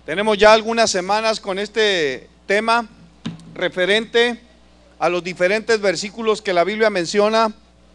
Tenemos ya algunas semanas con este tema referente a los diferentes versículos que la Biblia menciona,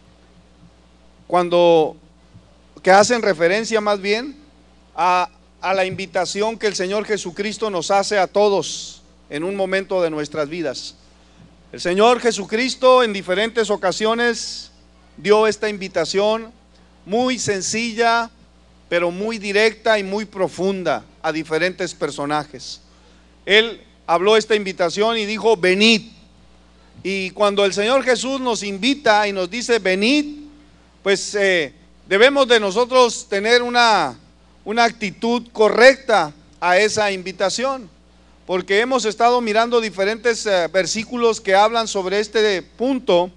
que hacen referencia más bien a la invitación que el Señor Jesucristo nos hace a todos en un momento de nuestras vidas. El Señor Jesucristo en diferentes ocasiones dio esta invitación muy sencilla, pero muy directa y muy profunda a diferentes personajes. Él habló esta invitación y dijo: venid. Y cuando el Señor Jesús nos invita y nos dice venid, pues debemos de nosotros tener una actitud correcta a esa invitación, porque hemos estado mirando diferentes versículos que hablan sobre este punto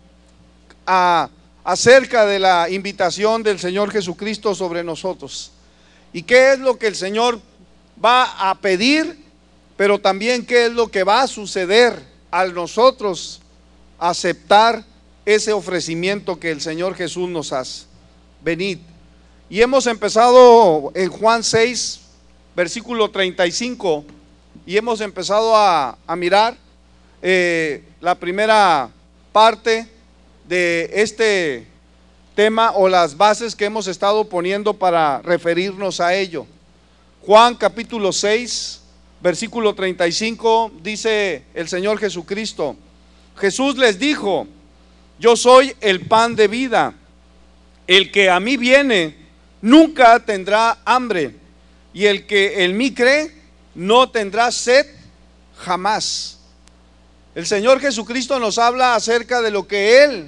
acerca de la invitación del Señor Jesucristo sobre nosotros. ¿Y qué es lo que el Señor va a pedir? Pero también qué es lo que va a suceder al nosotros aceptar ese ofrecimiento que el Señor Jesús nos hace. Venid. Y hemos empezado en Juan 6, versículo 35, y hemos empezado a mirar la primera parte de este tema, o las bases que hemos estado poniendo para referirnos a ello. Juan capítulo 6, versículo 35, dice el Señor Jesucristo: Jesús les dijo: yo soy el pan de vida, el que a mí viene nunca tendrá hambre, y el que en mí cree no tendrá sed jamás. El Señor Jesucristo nos habla acerca de lo que Él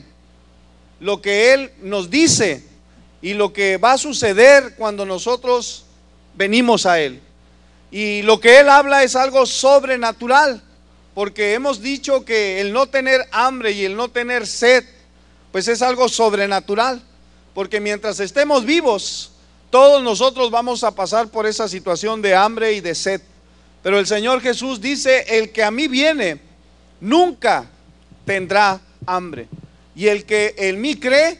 nos dice y lo que va a suceder cuando nosotros venimos a Él. Y lo que Él habla es algo sobrenatural, porque hemos dicho que el no tener hambre y el no tener sed, pues es algo sobrenatural, porque mientras estemos vivos, todos nosotros vamos a pasar por esa situación de hambre y de sed. Pero el Señor Jesús dice: el que a mí viene nunca tendrá hambre, y el que en mí cree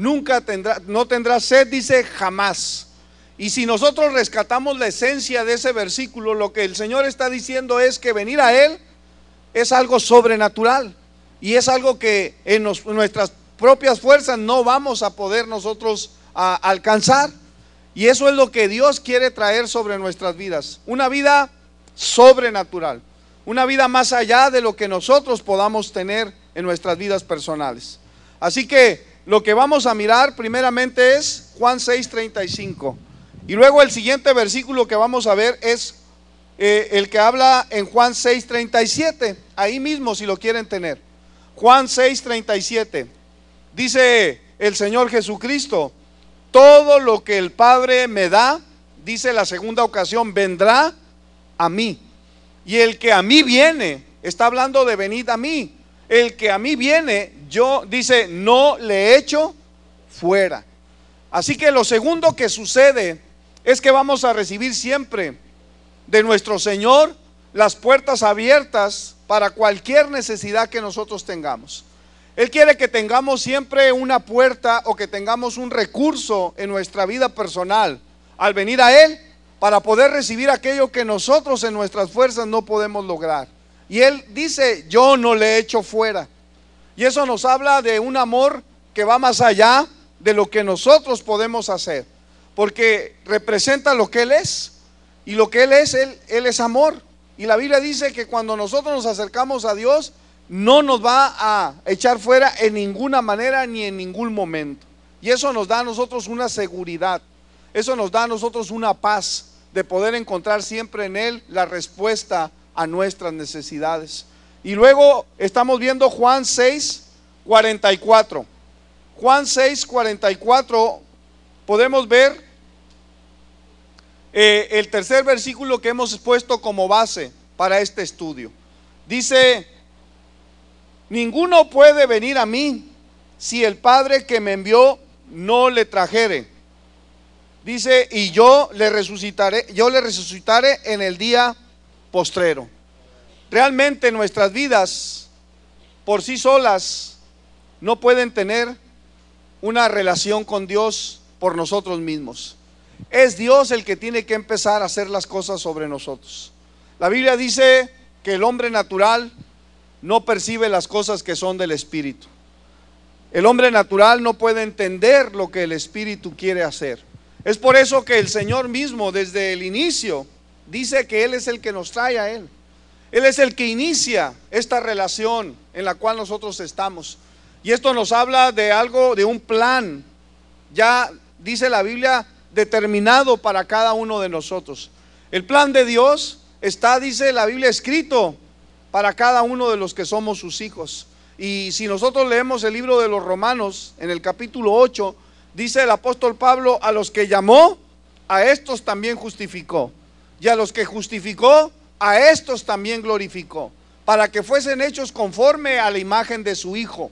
no tendrá sed, dice, jamás. Y si nosotros rescatamos la esencia de ese versículo, lo que el Señor está diciendo es que venir a Él es algo sobrenatural, y es algo que en nuestras propias fuerzas no vamos a poder nosotros alcanzar. Y eso es lo que Dios quiere traer sobre nuestras vidas, una vida sobrenatural, una vida más allá de lo que nosotros podamos tener en nuestras vidas personales. Así que lo que vamos a mirar primeramente es Juan 6:35, y luego el siguiente versículo que vamos a ver es el que habla en Juan 6:37, ahí mismo si lo quieren tener. Juan 6:37, dice el Señor Jesucristo: todo lo que el Padre me da, dice la segunda ocasión, vendrá a mí. Y el que a mí viene, está hablando de venid a mí, el que a mí viene, yo, dice, no le echo fuera. Así que lo segundo que sucede es que vamos a recibir siempre de nuestro Señor las puertas abiertas para cualquier necesidad que nosotros tengamos. Él quiere que tengamos siempre una puerta, o que tengamos un recurso en nuestra vida personal al venir a Él, para poder recibir aquello que nosotros en nuestras fuerzas no podemos lograr. Y Él dice: yo no le echo fuera. Y eso nos habla de un amor que va más allá de lo que nosotros podemos hacer, porque representa lo que Él es, y lo que Él es amor. Y la Biblia dice que cuando nosotros nos acercamos a Dios, no nos va a echar fuera en ninguna manera ni en ningún momento. Y eso nos da a nosotros una seguridad, eso nos da a nosotros una paz de poder encontrar siempre en Él la respuesta a nuestras necesidades. Y luego estamos viendo Juan 6:44. Juan 6:44, podemos ver el tercer versículo que hemos puesto como base para este estudio. Dice: ninguno puede venir a mí si el Padre que me envió no le trajere. Dice: y yo le resucitaré en el día postrero. Realmente nuestras vidas por sí solas no pueden tener una relación con Dios por nosotros mismos. es Dios el que tiene que empezar a hacer las cosas sobre nosotros. La Biblia dice que el hombre natural no percibe las cosas que son del Espíritu. El hombre natural no puede entender lo que el Espíritu quiere hacer. Es por eso que el Señor mismo desde el inicio dice que Él es el que nos trae a Él. Él es el que inicia esta relación en la cual nosotros estamos. Y esto nos habla de algo, de un plan, ya dice la Biblia, determinado para cada uno de nosotros. El plan de Dios está, dice la Biblia, escrito para cada uno de los que somos sus hijos. Y si nosotros leemos el libro de los Romanos, en el capítulo 8, dice el apóstol Pablo: a los que llamó, a estos también justificó, y a los que justificó, a estos también glorificó, para que fuesen hechos conforme a la imagen de su Hijo.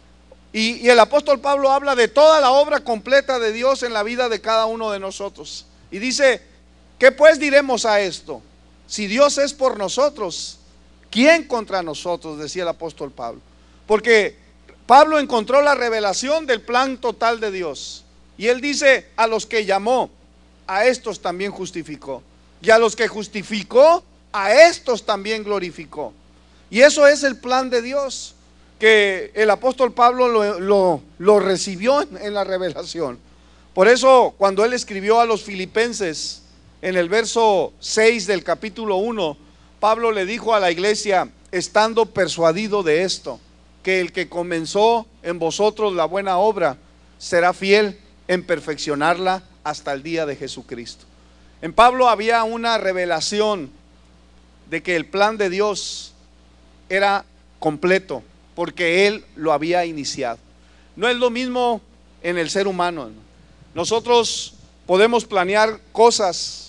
Y el apóstol Pablo habla de toda la obra completa de Dios en la vida de cada uno de nosotros. Y dice: ¿qué pues diremos a esto? Si Dios es por nosotros, ¿quién contra nosotros? Decía el apóstol Pablo. Porque Pablo encontró la revelación del plan total de Dios. Y él dice: a los que llamó, a estos también justificó. Y a los que justificó, a estos también glorificó. Y eso es el plan de Dios, que el apóstol Pablo lo recibió en la revelación. Por eso cuando él escribió a los filipenses, en el verso 6 del capítulo 1, Pablo le dijo a la iglesia: estando persuadido de esto, que el que comenzó en vosotros la buena obra será fiel en perfeccionarla hasta el día de Jesucristo. En Pablo había una revelación de que el plan de Dios era completo, porque Él lo había iniciado. No es lo mismo en el ser humano. Nosotros podemos planear cosas,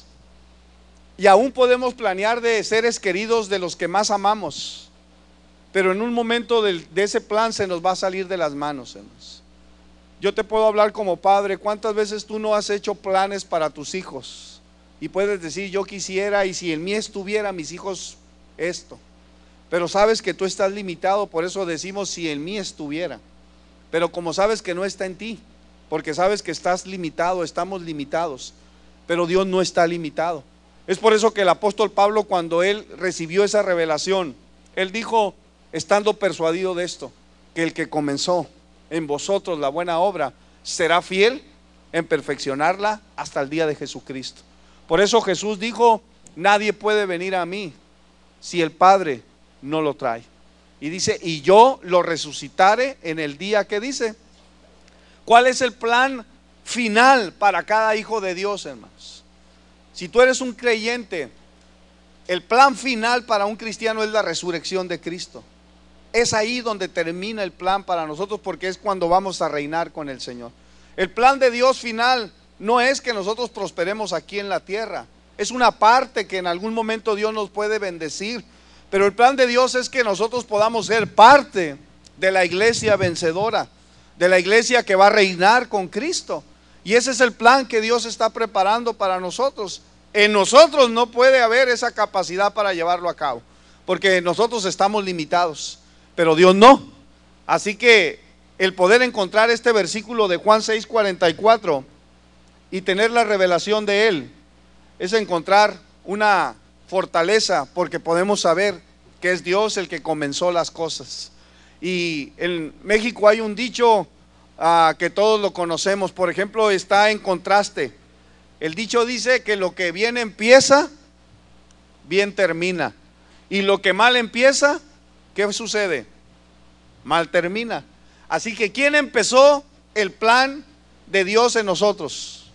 y aún podemos planear de seres queridos de los que más amamos, pero en un momento de ese plan se nos va a salir de las manos, hermanos. Yo te puedo hablar como padre. ¿Cuántas veces tú no has hecho planes para tus hijos? Y puedes decir: yo quisiera, y si en mí estuviera mis hijos esto. Pero sabes que tú estás limitado, por eso decimos: si en mí estuviera. Pero como sabes que no está en ti, porque sabes que estás limitado, estamos limitados, pero Dios no está limitado. Es por eso que el apóstol Pablo, cuando él recibió esa revelación, él dijo, estando persuadido de esto, que el que comenzó en vosotros la buena obra será fiel en perfeccionarla hasta el día de Jesucristo. Por eso Jesús dijo: nadie puede venir a mí si el Padre no lo trae. Y dice: y yo lo resucitaré en el día que dice. ¿Cuál es el plan final para cada hijo de Dios, hermanos? Si tú eres un creyente, el plan final para un cristiano es la resurrección de Cristo. Es ahí donde termina el plan para nosotros, porque es cuando vamos a reinar con el Señor. El plan de Dios final no es que nosotros prosperemos aquí en la tierra. Es una parte que en algún momento Dios nos puede bendecir, pero el plan de Dios es que nosotros podamos ser parte de la iglesia vencedora, de la iglesia que va a reinar con Cristo. Y ese es el plan que Dios está preparando para nosotros. En nosotros no puede haber esa capacidad para llevarlo a cabo, porque nosotros estamos limitados, pero Dios no. Así que el poder encontrar este versículo de Juan 6:44 y tener la revelación de él es encontrar una fortaleza, porque podemos saber que es Dios el que comenzó las cosas. Y en México hay un dicho que todos lo conocemos, por ejemplo, está en contraste. El dicho dice que lo que bien empieza, bien termina, y lo que mal empieza, ¿qué sucede? Mal termina. Así que ¿quién empezó el plan de Dios en nosotros?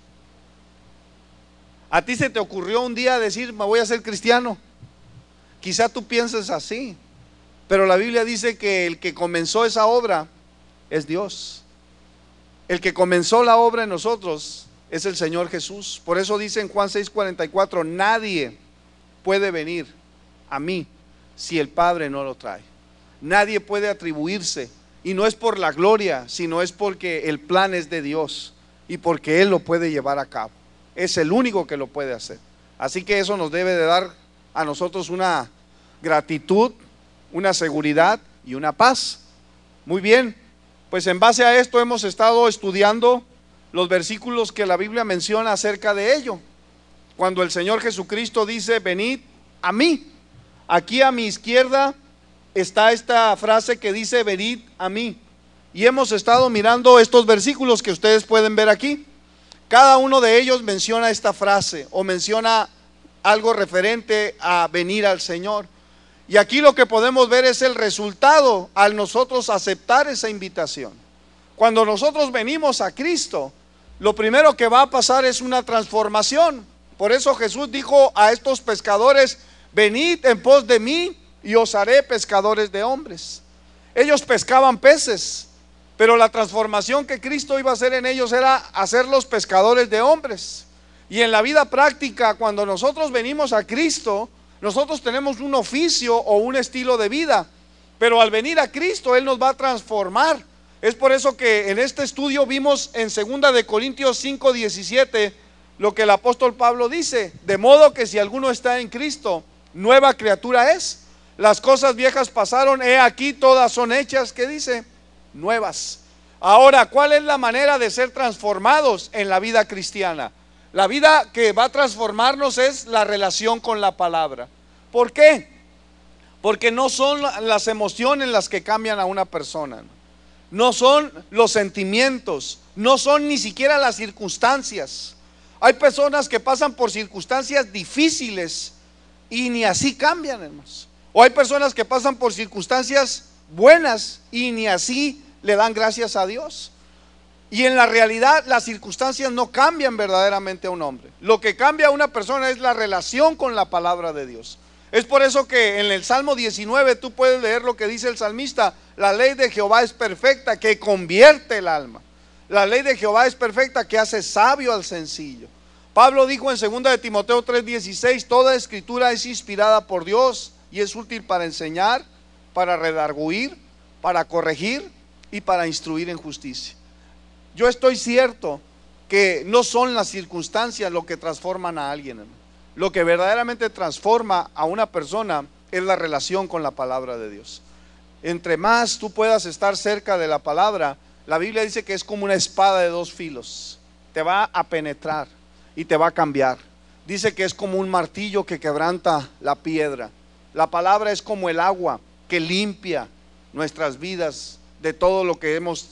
¿A ti se te ocurrió un día decir: me voy a ser cristiano? Quizá tú pienses así, pero la Biblia dice que el que comenzó esa obra es Dios. El que comenzó la obra en nosotros es el Señor Jesús. Por eso dice en Juan 6:44: nadie puede venir a mí si el Padre no lo trae. Nadie puede atribuirse, y no es por la gloria, sino es porque el plan es de Dios y porque Él lo puede llevar a cabo. Es el único que lo puede hacer. Así que eso nos debe de dar a nosotros una gratitud, una seguridad y una paz. Muy bien, pues en base a esto hemos estado estudiando los versículos que la Biblia menciona acerca de ello. Cuando el Señor Jesucristo dice, venid a mí. Aquí a mi izquierda está esta frase que dice, venid a mí. Y hemos estado mirando estos versículos que ustedes pueden ver aquí. Cada uno de ellos menciona esta frase o menciona algo referente a venir al Señor. Y aquí lo que podemos ver es el resultado al nosotros aceptar esa invitación. Cuando nosotros venimos a Cristo, lo primero que va a pasar es una transformación. Por eso Jesús dijo a estos pescadores, venid en pos de mí y os haré pescadores de hombres. Ellos pescaban peces, pero la transformación que Cristo iba a hacer en ellos era hacerlos pescadores de hombres. Y en la vida práctica, cuando nosotros venimos a Cristo, nosotros tenemos un oficio o un estilo de vida, pero al venir a Cristo Él nos va a transformar. Es por eso que en este estudio vimos en 2 de Corintios 5:17 lo que el apóstol Pablo dice, de modo que si alguno está en Cristo, nueva criatura es. Las cosas viejas pasaron, he aquí todas son hechas, ¿qué dice? Nuevas. Ahora, ¿cuál es la manera de ser transformados en la vida cristiana? La vida que va a transformarnos es la relación con la palabra. ¿Por qué? Porque no son las emociones las que cambian a una persona, no son los sentimientos, no son ni siquiera las circunstancias. Hay personas que pasan por circunstancias difíciles y ni así cambian, hermanos. O hay personas que pasan por circunstancias buenas y ni así le dan gracias a Dios. Y en la realidad las circunstancias no cambian verdaderamente a un hombre. Lo que cambia a una persona es la relación con la palabra de Dios. Es por eso que en el Salmo 19 tú puedes leer lo que dice el salmista: la ley de Jehová es perfecta, que convierte el alma. La ley de Jehová es perfecta, que hace sabio al sencillo. Pablo dijo en 2 de Timoteo 3:16, toda escritura es inspirada por Dios y es útil para enseñar, para redarguir, para corregir y para instruir en justicia. Yo estoy cierto que no son las circunstancias lo que transforman a alguien, hermano. Lo que verdaderamente transforma a una persona es la relación con la palabra de Dios. Entre más tú puedas estar cerca de la palabra, la Biblia dice que es como una espada de dos filos. Te va a penetrar y te va a cambiar. Dice que es como un martillo que quebranta la piedra. La palabra es como el agua que limpia nuestras vidas de todo lo que hemos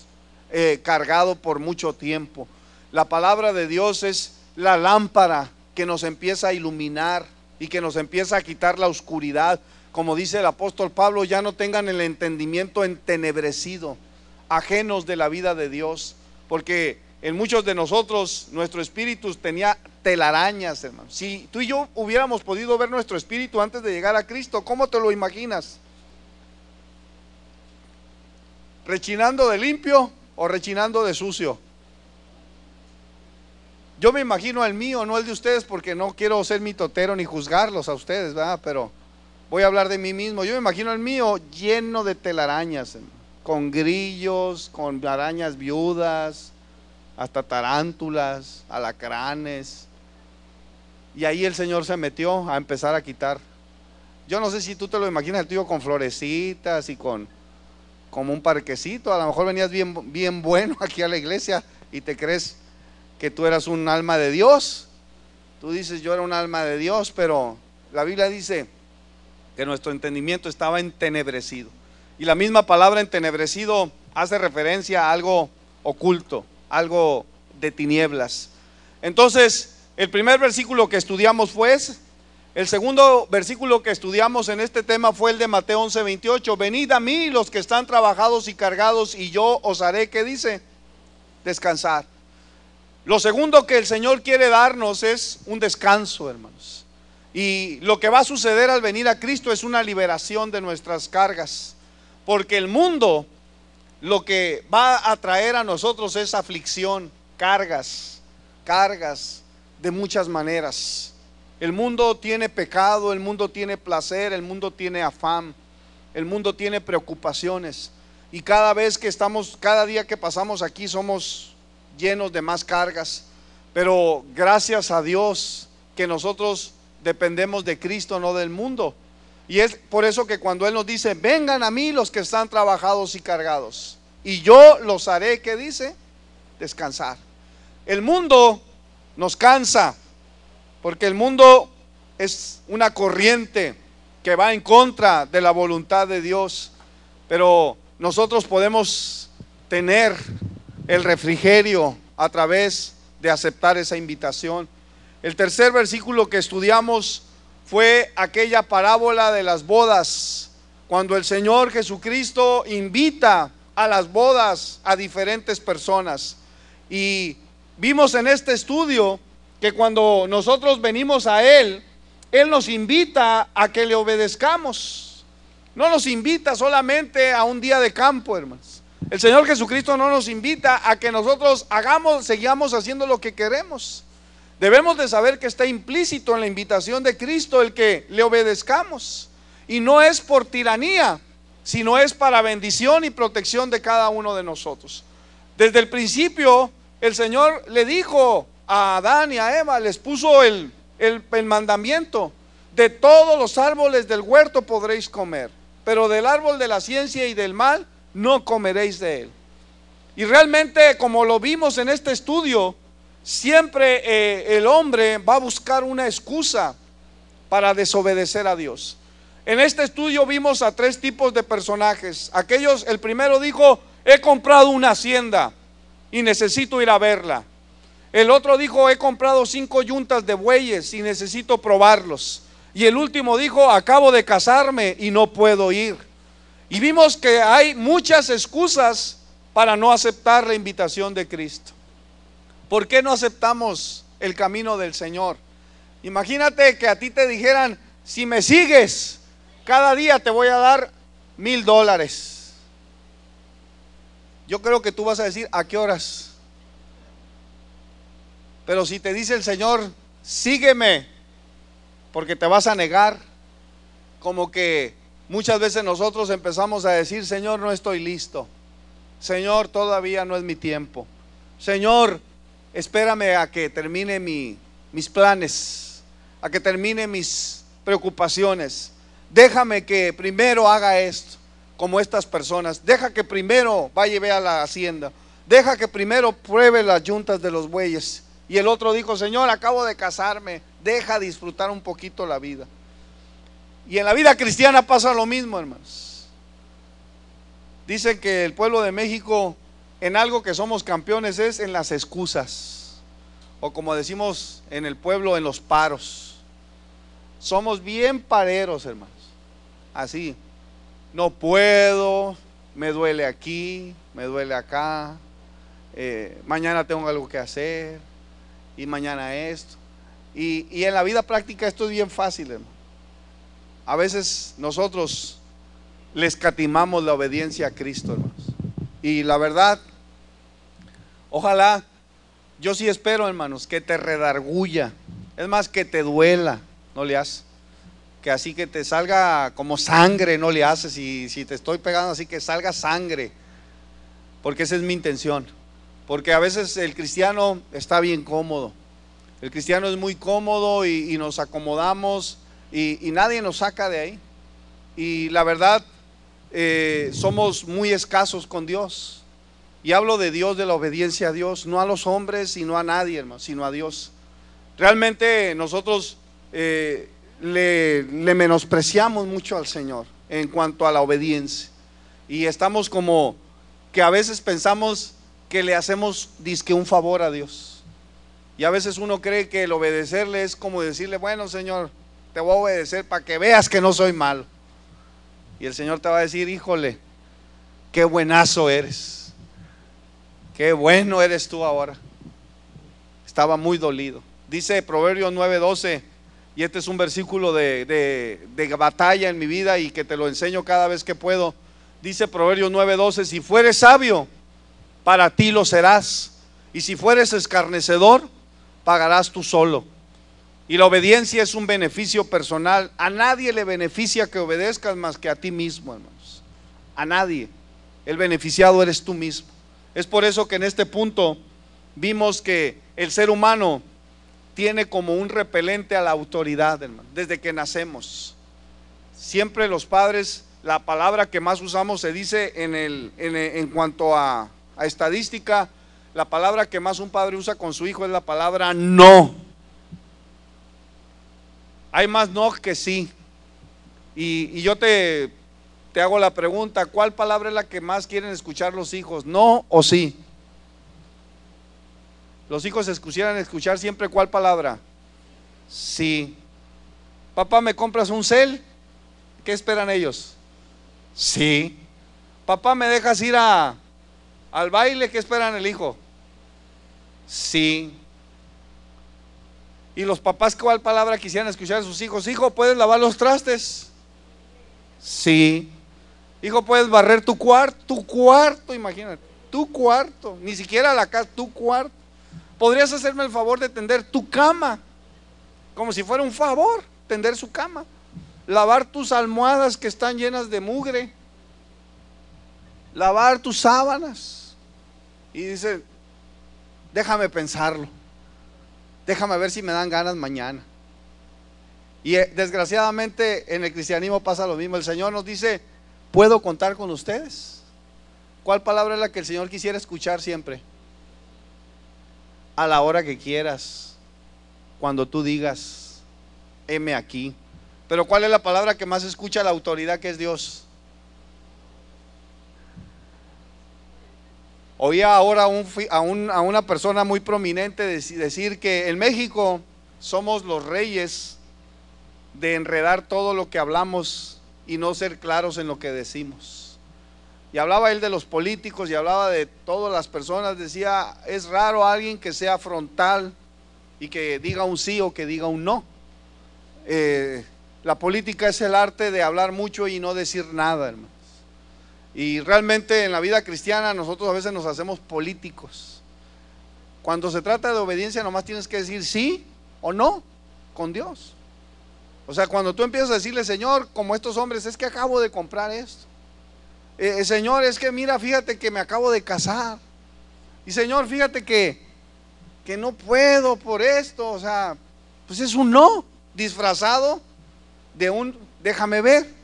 cargado por mucho tiempo. La palabra de Dios es la lámpara que nos empieza a iluminar y que nos empieza a quitar la oscuridad. Como dice el apóstol Pablo, ya no tengan el entendimiento entenebrecido, ajenos de la vida de Dios, porque en muchos de nosotros nuestro espíritu tenía telarañas, hermano. Si tú y yo hubiéramos podido ver nuestro espíritu antes de llegar a Cristo, ¿cómo te lo imaginas? ¿Rechinando de limpio o rechinando de sucio? Yo me imagino el mío, no el de ustedes, porque no quiero ser mitotero ni juzgarlos a ustedes, ¿verdad? Pero voy a hablar de mí mismo. Yo me imagino el mío lleno de telarañas, con grillos, con arañas viudas, hasta tarántulas, alacranes. Y ahí el Señor se metió a empezar a quitar. Yo no sé si tú te lo imaginas el tuyo con florecitas y como un parquecito. A lo mejor venías bien bueno aquí a la iglesia y te crees que tú eras un alma de Dios. Tú dices, yo era un alma de Dios, pero la Biblia dice que nuestro entendimiento estaba entenebrecido. Y la misma palabra entenebrecido hace referencia a algo oculto, algo de tinieblas. Entonces, el primer versículo que estudiamos fue ese. El segundo versículo que estudiamos en este tema fue el de Mateo 11:28. Venid a mí los que están trabajados y cargados y yo os haré, ¿qué dice? Descansar. Lo segundo que el Señor quiere darnos es un descanso, hermanos. Y lo que va a suceder al venir a Cristo es una liberación de nuestras cargas. Porque el mundo lo que va a traer a nosotros es aflicción, cargas de muchas maneras. El mundo tiene pecado, el mundo tiene placer, el mundo tiene afán, el mundo tiene preocupaciones. Y cada día que pasamos aquí somos llenos de más cargas. Pero gracias a Dios que nosotros dependemos de Cristo, no del mundo. Y es por eso que cuando Él nos dice, vengan a mí los que están trabajados y cargados, y yo los haré, ¿qué dice? Descansar. el mundo nos cansa, porque el mundo es una corriente que va en contra de la voluntad de Dios, pero nosotros podemos tener el refrigerio a través de aceptar esa invitación. El tercer versículo que estudiamos fue aquella parábola de las bodas, cuando el Señor Jesucristo invita a las bodas a diferentes personas. Y vimos en este estudio que cuando nosotros venimos a Él, Él nos invita a que le obedezcamos. No nos invita solamente a un día de campo, hermanos. El Señor Jesucristo no nos invita a que nosotros sigamos haciendo lo que queremos. Debemos de saber que está implícito en la invitación de Cristo el que le obedezcamos. Y no es por tiranía, sino es para bendición y protección de cada uno de nosotros. Desde el principio, el Señor le dijo a Adán y a Eva, les puso el mandamiento: de todos los árboles del huerto podréis comer, pero del árbol de la ciencia y del mal no comeréis de él. Y realmente, como lo vimos en este estudio, siempre el hombre va a buscar una excusa para desobedecer a Dios. En este estudio vimos a tres tipos de personajes. El primero dijo: he comprado una hacienda y necesito ir a verla. El otro dijo: he comprado 5 yuntas de bueyes y necesito probarlos. Y el último dijo: acabo de casarme y no puedo ir. Y vimos que hay muchas excusas para no aceptar la invitación de Cristo. ¿Por qué no aceptamos el camino del Señor? Imagínate que a ti te dijeran: si me sigues, cada día te voy a dar $1,000. Yo creo que tú vas a decir: ¿a qué horas? Pero si te dice el Señor: sígueme, porque te vas a negar, como que muchas veces nosotros empezamos a decir: Señor, no estoy listo. Señor, todavía no es mi tiempo. Señor, espérame a que termine mis planes, a que termine mis preocupaciones. Déjame que primero haga esto, como estas personas. Deja que primero vaya y vea la hacienda. Deja que primero pruebe las yuntas de los bueyes. Y el otro dijo: Señor, acabo de casarme, deja disfrutar un poquito la vida. Y en la vida cristiana pasa lo mismo, hermanos. Dicen que el pueblo de México, en algo que somos campeones, es en las excusas, o como decimos en el pueblo, en los paros. Somos bien pareros, hermanos. Así: no puedo, me duele aquí, me duele acá, mañana tengo algo que hacer, y mañana esto. Y en la vida práctica esto es bien fácil, hermano. A veces nosotros le escatimamos la obediencia a Cristo, hermanos. Y la verdad, ojalá, yo sí espero, hermanos, que te redarguya. Es más, que te duela, no le haces. Que así que te salga como sangre, no le haces. Y si te estoy pegando así, que salga sangre. Porque esa es mi intención. Porque a veces el cristiano está bien cómodo. El cristiano es muy cómodo y nos acomodamos y nadie nos saca de ahí. Y la verdad, somos muy escasos con Dios. Y hablo de Dios, de la obediencia a Dios, no a los hombres y no a nadie, hermano, sino a Dios. Realmente nosotros le menospreciamos mucho al Señor en cuanto a la obediencia. Y estamos como que a veces pensamos que le hacemos dizque un favor a Dios. Y a veces uno cree que el obedecerle es como decirle: bueno, Señor, te voy a obedecer para que veas que no soy malo. Y el Señor te va a decir: híjole, qué buenazo eres, qué bueno eres tú ahora. Estaba muy dolido. Dice Proverbios 9:12, y este es un versículo de batalla en mi vida y que te lo enseño cada vez que puedo. Dice Proverbios 9:12: si fueres sabio, para ti lo serás, y si fueres escarnecedor, pagarás tú solo. Y la obediencia es un beneficio personal. A nadie le beneficia que obedezcas más que a ti mismo, hermanos. A nadie. El beneficiado eres tú mismo. Es por eso que en este punto vimos que el ser humano tiene como un repelente a la autoridad, hermano, desde que nacemos. Siempre los padres, la palabra que más usamos se dice en cuanto a estadística, la palabra que más un padre usa con su hijo es la palabra no. Hay más no que sí. Y yo te hago la pregunta, ¿cuál palabra es la que más quieren escuchar los hijos? ¿No o sí? Los hijos quisieran escuchar siempre ¿cuál palabra? Sí. Papá, ¿me compras un cel? ¿Qué esperan ellos? Sí. Papá, ¿me dejas ir al baile? ¿Qué esperan el hijo? Sí. Y los papás, ¿cuál palabra quisieran escuchar a sus hijos? Hijo, ¿puedes lavar los trastes? Sí. Hijo, ¿puedes barrer tu cuarto? Tu cuarto, imagínate, tu cuarto, ni siquiera la casa, tu cuarto. ¿Podrías hacerme el favor de tender tu cama? Como si fuera un favor, tender su cama. Lavar tus almohadas que están llenas de mugre. Lavar tus sábanas. Y dice, déjame pensarlo. Déjame ver si me dan ganas mañana. Y desgraciadamente en el cristianismo pasa lo mismo. El Señor nos dice, ¿puedo contar con ustedes? ¿Cuál palabra es la que el Señor quisiera escuchar siempre? A la hora que quieras, cuando tú digas, heme aquí. Pero ¿cuál es la palabra que más escucha la autoridad, que es Dios? Oía ahora a una persona muy prominente decir que en México somos los reyes de enredar todo lo que hablamos y no ser claros en lo que decimos. Y hablaba él de los políticos y hablaba de todas las personas. Decía, es raro alguien que sea frontal y que diga un sí o que diga un no. La política es el arte de hablar mucho y no decir nada, hermanos. Y realmente en la vida cristiana nosotros a veces nos hacemos políticos. Cuando se trata de obediencia nomás tienes que decir sí o no con Dios. O sea, cuando tú empiezas a decirle, Señor, como estos hombres, es que acabo de comprar esto. Señor, es que mira, fíjate que me acabo de casar. Y Señor, fíjate que no puedo por esto. O sea, pues es un no disfrazado de un déjame ver.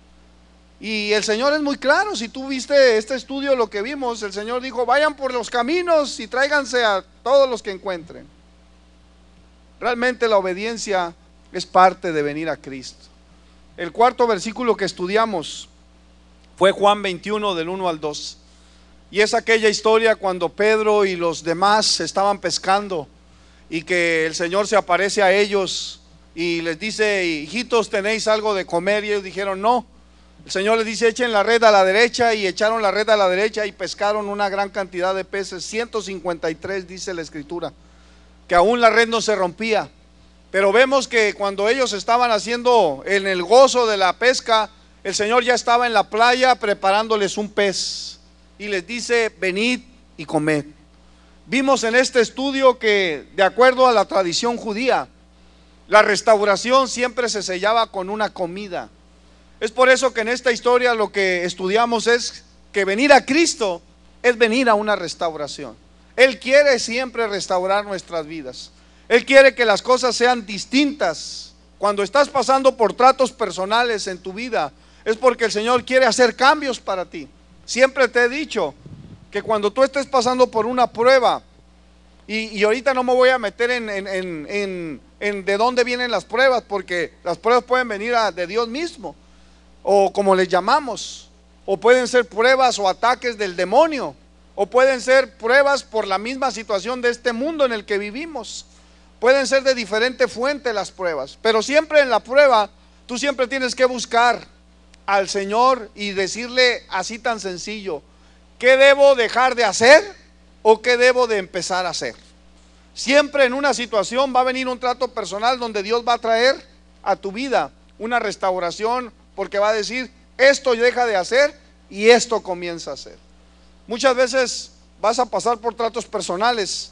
Y el Señor es muy claro. Si tú viste este estudio, lo que vimos, el Señor dijo, vayan por los caminos y tráiganse a todos los que encuentren. Realmente la obediencia es parte de venir a Cristo. El cuarto versículo que estudiamos fue Juan 21 del 1 al 2. Y es aquella historia cuando Pedro y los demás estaban pescando y que el Señor se aparece a ellos y les dice, hijitos, ¿tenéis algo de comer? Y ellos dijeron, no. El Señor les dice, echen la red a la derecha, y echaron la red a la derecha y pescaron una gran cantidad de peces, 153 dice la escritura, que aún la red no se rompía. Pero vemos que cuando ellos estaban haciendo en el gozo de la pesca, el Señor ya estaba en la playa preparándoles un pez y les dice, venid y comed. Vimos en este estudio que de acuerdo a la tradición judía, la restauración siempre se sellaba con una comida. Es por eso que en esta historia lo que estudiamos es que venir a Cristo es venir a una restauración. Él quiere siempre restaurar nuestras vidas. Él quiere que las cosas sean distintas. Cuando estás pasando por tratos personales en tu vida, es porque el Señor quiere hacer cambios para ti. Siempre te he dicho que cuando tú estés pasando por una prueba, y ahorita no me voy a meter en de dónde vienen las pruebas, porque las pruebas pueden venir de Dios mismo, o como les llamamos, o pueden ser pruebas o ataques del demonio, o pueden ser pruebas por la misma situación de este mundo en el que vivimos. Pueden ser de diferente fuente las pruebas, pero siempre en la prueba tú siempre tienes que buscar al Señor y decirle así tan sencillo, ¿qué debo dejar de hacer o qué debo de empezar a hacer? Siempre en una situación va a venir un trato personal donde Dios va a traer a tu vida una restauración, porque va a decir, esto deja de hacer y esto comienza a hacer. Muchas veces vas a pasar por tratos personales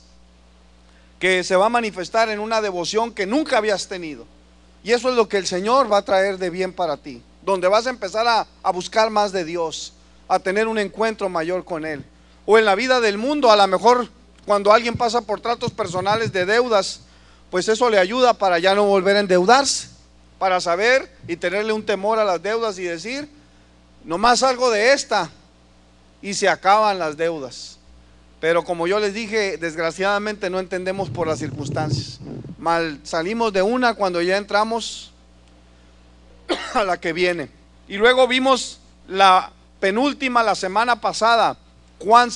que se va a manifestar en una devoción que nunca habías tenido, y eso es lo que el Señor va a traer de bien para ti, donde vas a empezar a buscar más de Dios, a tener un encuentro mayor con Él. O en la vida del mundo, a lo mejor cuando alguien pasa por tratos personales de deudas, pues eso le ayuda para ya no volver a endeudarse, para saber y tenerle un temor a las deudas y decir, nomás salgo de esta y se acaban las deudas. pero como yo les dije, desgraciadamente no entendemos por las circunstancias. Mal salimos de una cuando ya entramos a la que viene. Y luego vimos la penúltima la semana pasada, Juan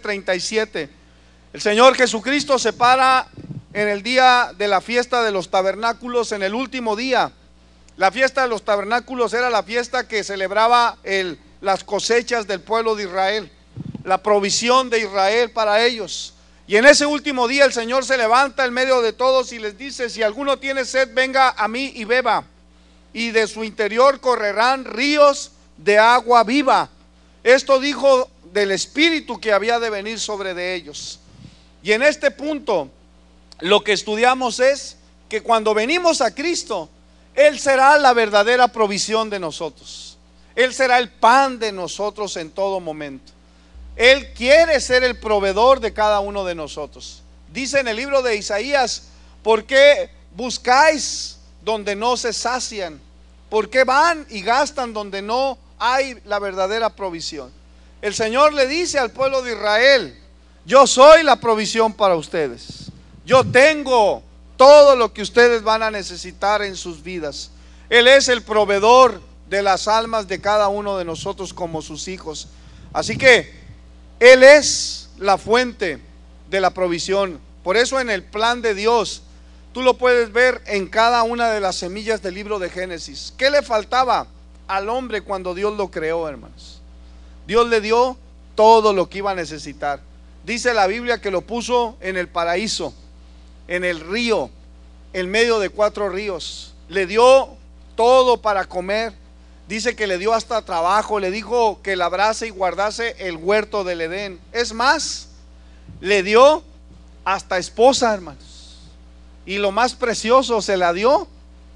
7:37. El Señor Jesucristo se para en el día de la fiesta de los tabernáculos, en el último día. La fiesta de los tabernáculos era la fiesta que celebraba las cosechas del pueblo de Israel, la provisión de Israel para ellos. Y en ese último día el Señor se levanta en medio de todos y les dice: si alguno tiene sed, venga a mí y beba, y de su interior correrán ríos de agua viva. Esto dijo del Espíritu que había de venir sobre de ellos. Y en este punto lo que estudiamos es que cuando venimos a Cristo, Él será la verdadera provisión de nosotros. Él será el pan de nosotros en todo momento. Él quiere ser el proveedor de cada uno de nosotros. Dice en el libro de Isaías: ¿por qué buscáis donde no se sacian? ¿Por qué van y gastan donde no hay la verdadera provisión? El Señor le dice al pueblo de Israel: yo soy la provisión para ustedes. Yo tengo todo lo que ustedes van a necesitar en sus vidas. Él es el proveedor de las almas de cada uno de nosotros como sus hijos. Así que Él es la fuente de la provisión. Por eso en el plan de Dios, tú lo puedes ver en cada una de las semillas del libro de Génesis. ¿Qué le faltaba al hombre cuando Dios lo creó, hermanos? Dios le dio todo lo que iba a necesitar. Dice la Biblia que lo puso en el paraíso, en el río, en medio de 4 ríos. Le dio todo para comer. Dice que le dio hasta trabajo. Le dijo que labrase y guardase el huerto del Edén. Es más, le dio hasta esposa, hermanos. Y lo más precioso, se la dio.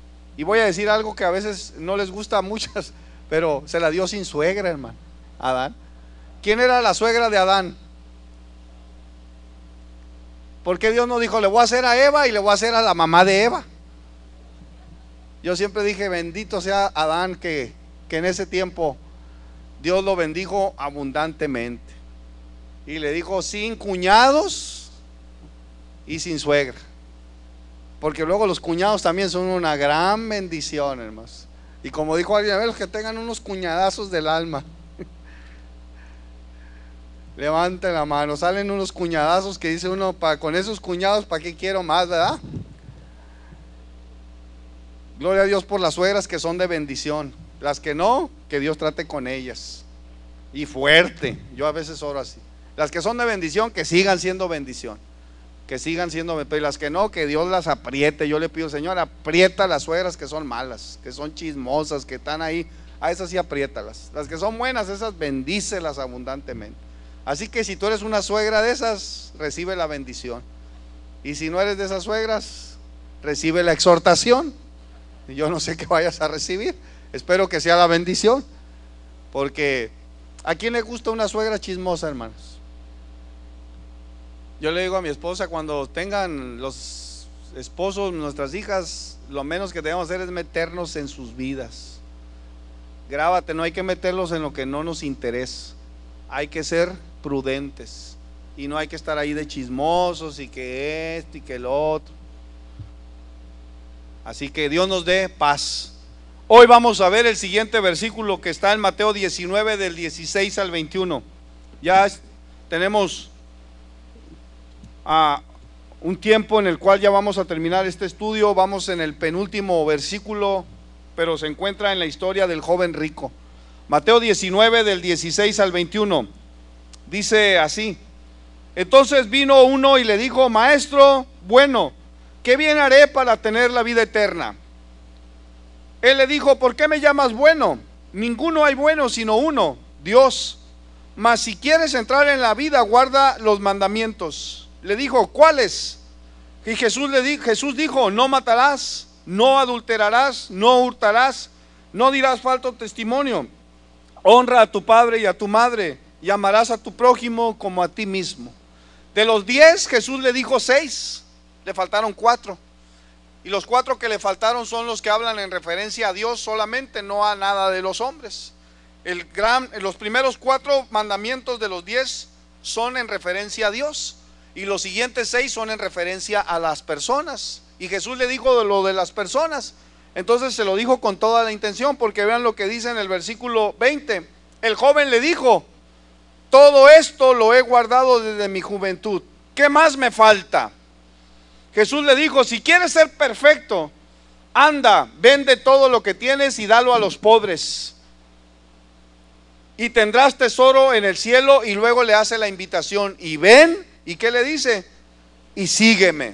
Y voy a decir algo que a veces no les gusta a muchas, pero se la dio sin suegra, hermano. Adán. ¿Quién era la suegra de Adán? ¿Por qué Dios no dijo: le voy a hacer a Eva y le voy a hacer a la mamá de Eva? Yo siempre dije: bendito sea Adán, que en ese tiempo Dios lo bendijo abundantemente. Y le dijo: sin cuñados y sin suegra. Porque luego los cuñados también son una gran bendición, hermanos. Y como dijo alguien: a ver, los que tengan unos cuñadazos del alma. Levanten la mano. Salen unos cuñadazos que dice uno: con esos cuñados, ¿para qué quiero más, verdad? Gloria a Dios por las suegras que son de bendición. Las que no, que Dios trate con ellas. Y fuerte. Yo a veces oro así. Las que son de bendición, que sigan siendo bendición. Que sigan siendo, pero las que no, que Dios las apriete. Yo le pido: Señor, aprieta a las suegras que son malas, que son chismosas, que están ahí. A esas sí apriétalas. Las que son buenas, esas bendícelas abundantemente. Así que si tú eres una suegra de esas, recibe la bendición. Y si no eres de esas suegras, recibe la exhortación. Y yo no sé qué vayas a recibir. Espero que sea la bendición. Porque ¿a quién le gusta una suegra chismosa, hermanos? Yo le digo a mi esposa: cuando tengan los esposos nuestras hijas, lo menos que debemos hacer es meternos en sus vidas. Grábate, no hay que meterlos en lo que no nos interesa. Hay que ser prudentes y no hay que estar ahí de chismosos y que esto y que el otro. Así que Dios nos dé paz. Hoy vamos a ver el siguiente versículo que está en Mateo 19 del 16 al 21. Ya tenemos un tiempo en el cual ya vamos a terminar este estudio. Vamos en el penúltimo versículo, pero se encuentra en la historia del joven rico. Mateo 19 del 16 al 21. Dice así: entonces vino uno y le dijo: maestro bueno, ¿qué bien haré para tener la vida eterna? Él le dijo: ¿por qué me llamas bueno? Ninguno hay bueno sino uno, Dios. Mas si quieres entrar en la vida, guarda los mandamientos. Le dijo: ¿cuáles? Y Jesús dijo: no matarás, no adulterarás, no hurtarás, no dirás falso testimonio, honra a tu padre y a tu madre, y amarás a tu prójimo como a ti mismo. De los 10, Jesús le dijo 6, le faltaron 4. Y los 4 que le faltaron son los que hablan en referencia a Dios solamente, no a nada de los hombres. Los primeros 4 mandamientos de los 10 son en referencia a Dios y los siguientes 6 son en referencia a las personas. Y Jesús le dijo de lo de las personas. Entonces se lo dijo con toda la intención, porque vean lo que dice en el versículo 20. El joven le dijo: todo esto lo he guardado desde mi juventud, ¿qué más me falta? Jesús le dijo: si quieres ser perfecto, anda, vende todo lo que tienes y dalo a los pobres, y tendrás tesoro en el cielo. Y luego le hace la invitación: y ven, ¿y qué le dice? Y sígueme.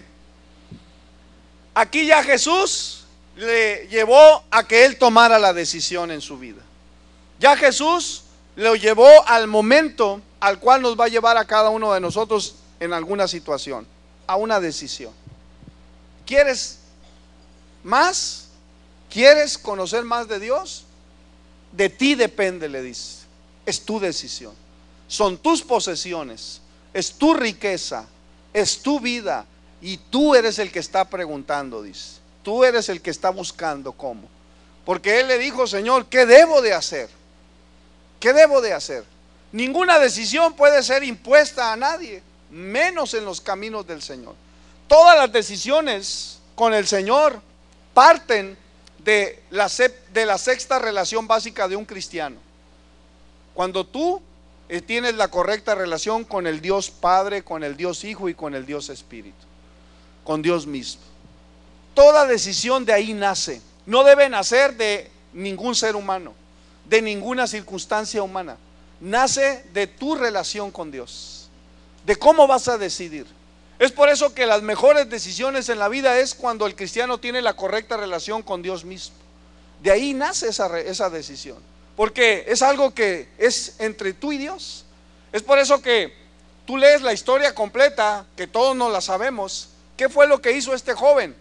Aquí ya Jesús le llevó a que él tomara la decisión en su vida. Ya Jesús lo llevó al momento al cual nos va a llevar a cada uno de nosotros en alguna situación, a una decisión. ¿Quieres más? ¿Quieres conocer más de Dios? De ti depende, le dice. Es tu decisión. Son tus posesiones, es tu riqueza, es tu vida, y tú eres el que está preguntando, dice. Tú eres el que está buscando cómo. Porque él le dijo: Señor, ¿qué debo de hacer? ¿Qué debo de hacer? Ninguna decisión puede ser impuesta a nadie, menos en los caminos del Señor. Todas las decisiones con el Señor parten de la sexta relación básica de un cristiano. Cuando tú tienes la correcta relación con el Dios Padre, con el Dios Hijo y con el Dios Espíritu, con Dios mismo. Toda decisión de ahí nace. No debe nacer de ningún ser humano, de ninguna circunstancia humana. Nace de tu relación con Dios, de cómo vas a decidir. Es por eso que las mejores decisiones en la vida es cuando el cristiano tiene la correcta relación con Dios mismo. De ahí nace esa decisión, porque es algo que es entre tú y Dios. Es por eso que tú lees la historia completa, que todos nos la sabemos. ¿Qué fue lo que hizo este joven?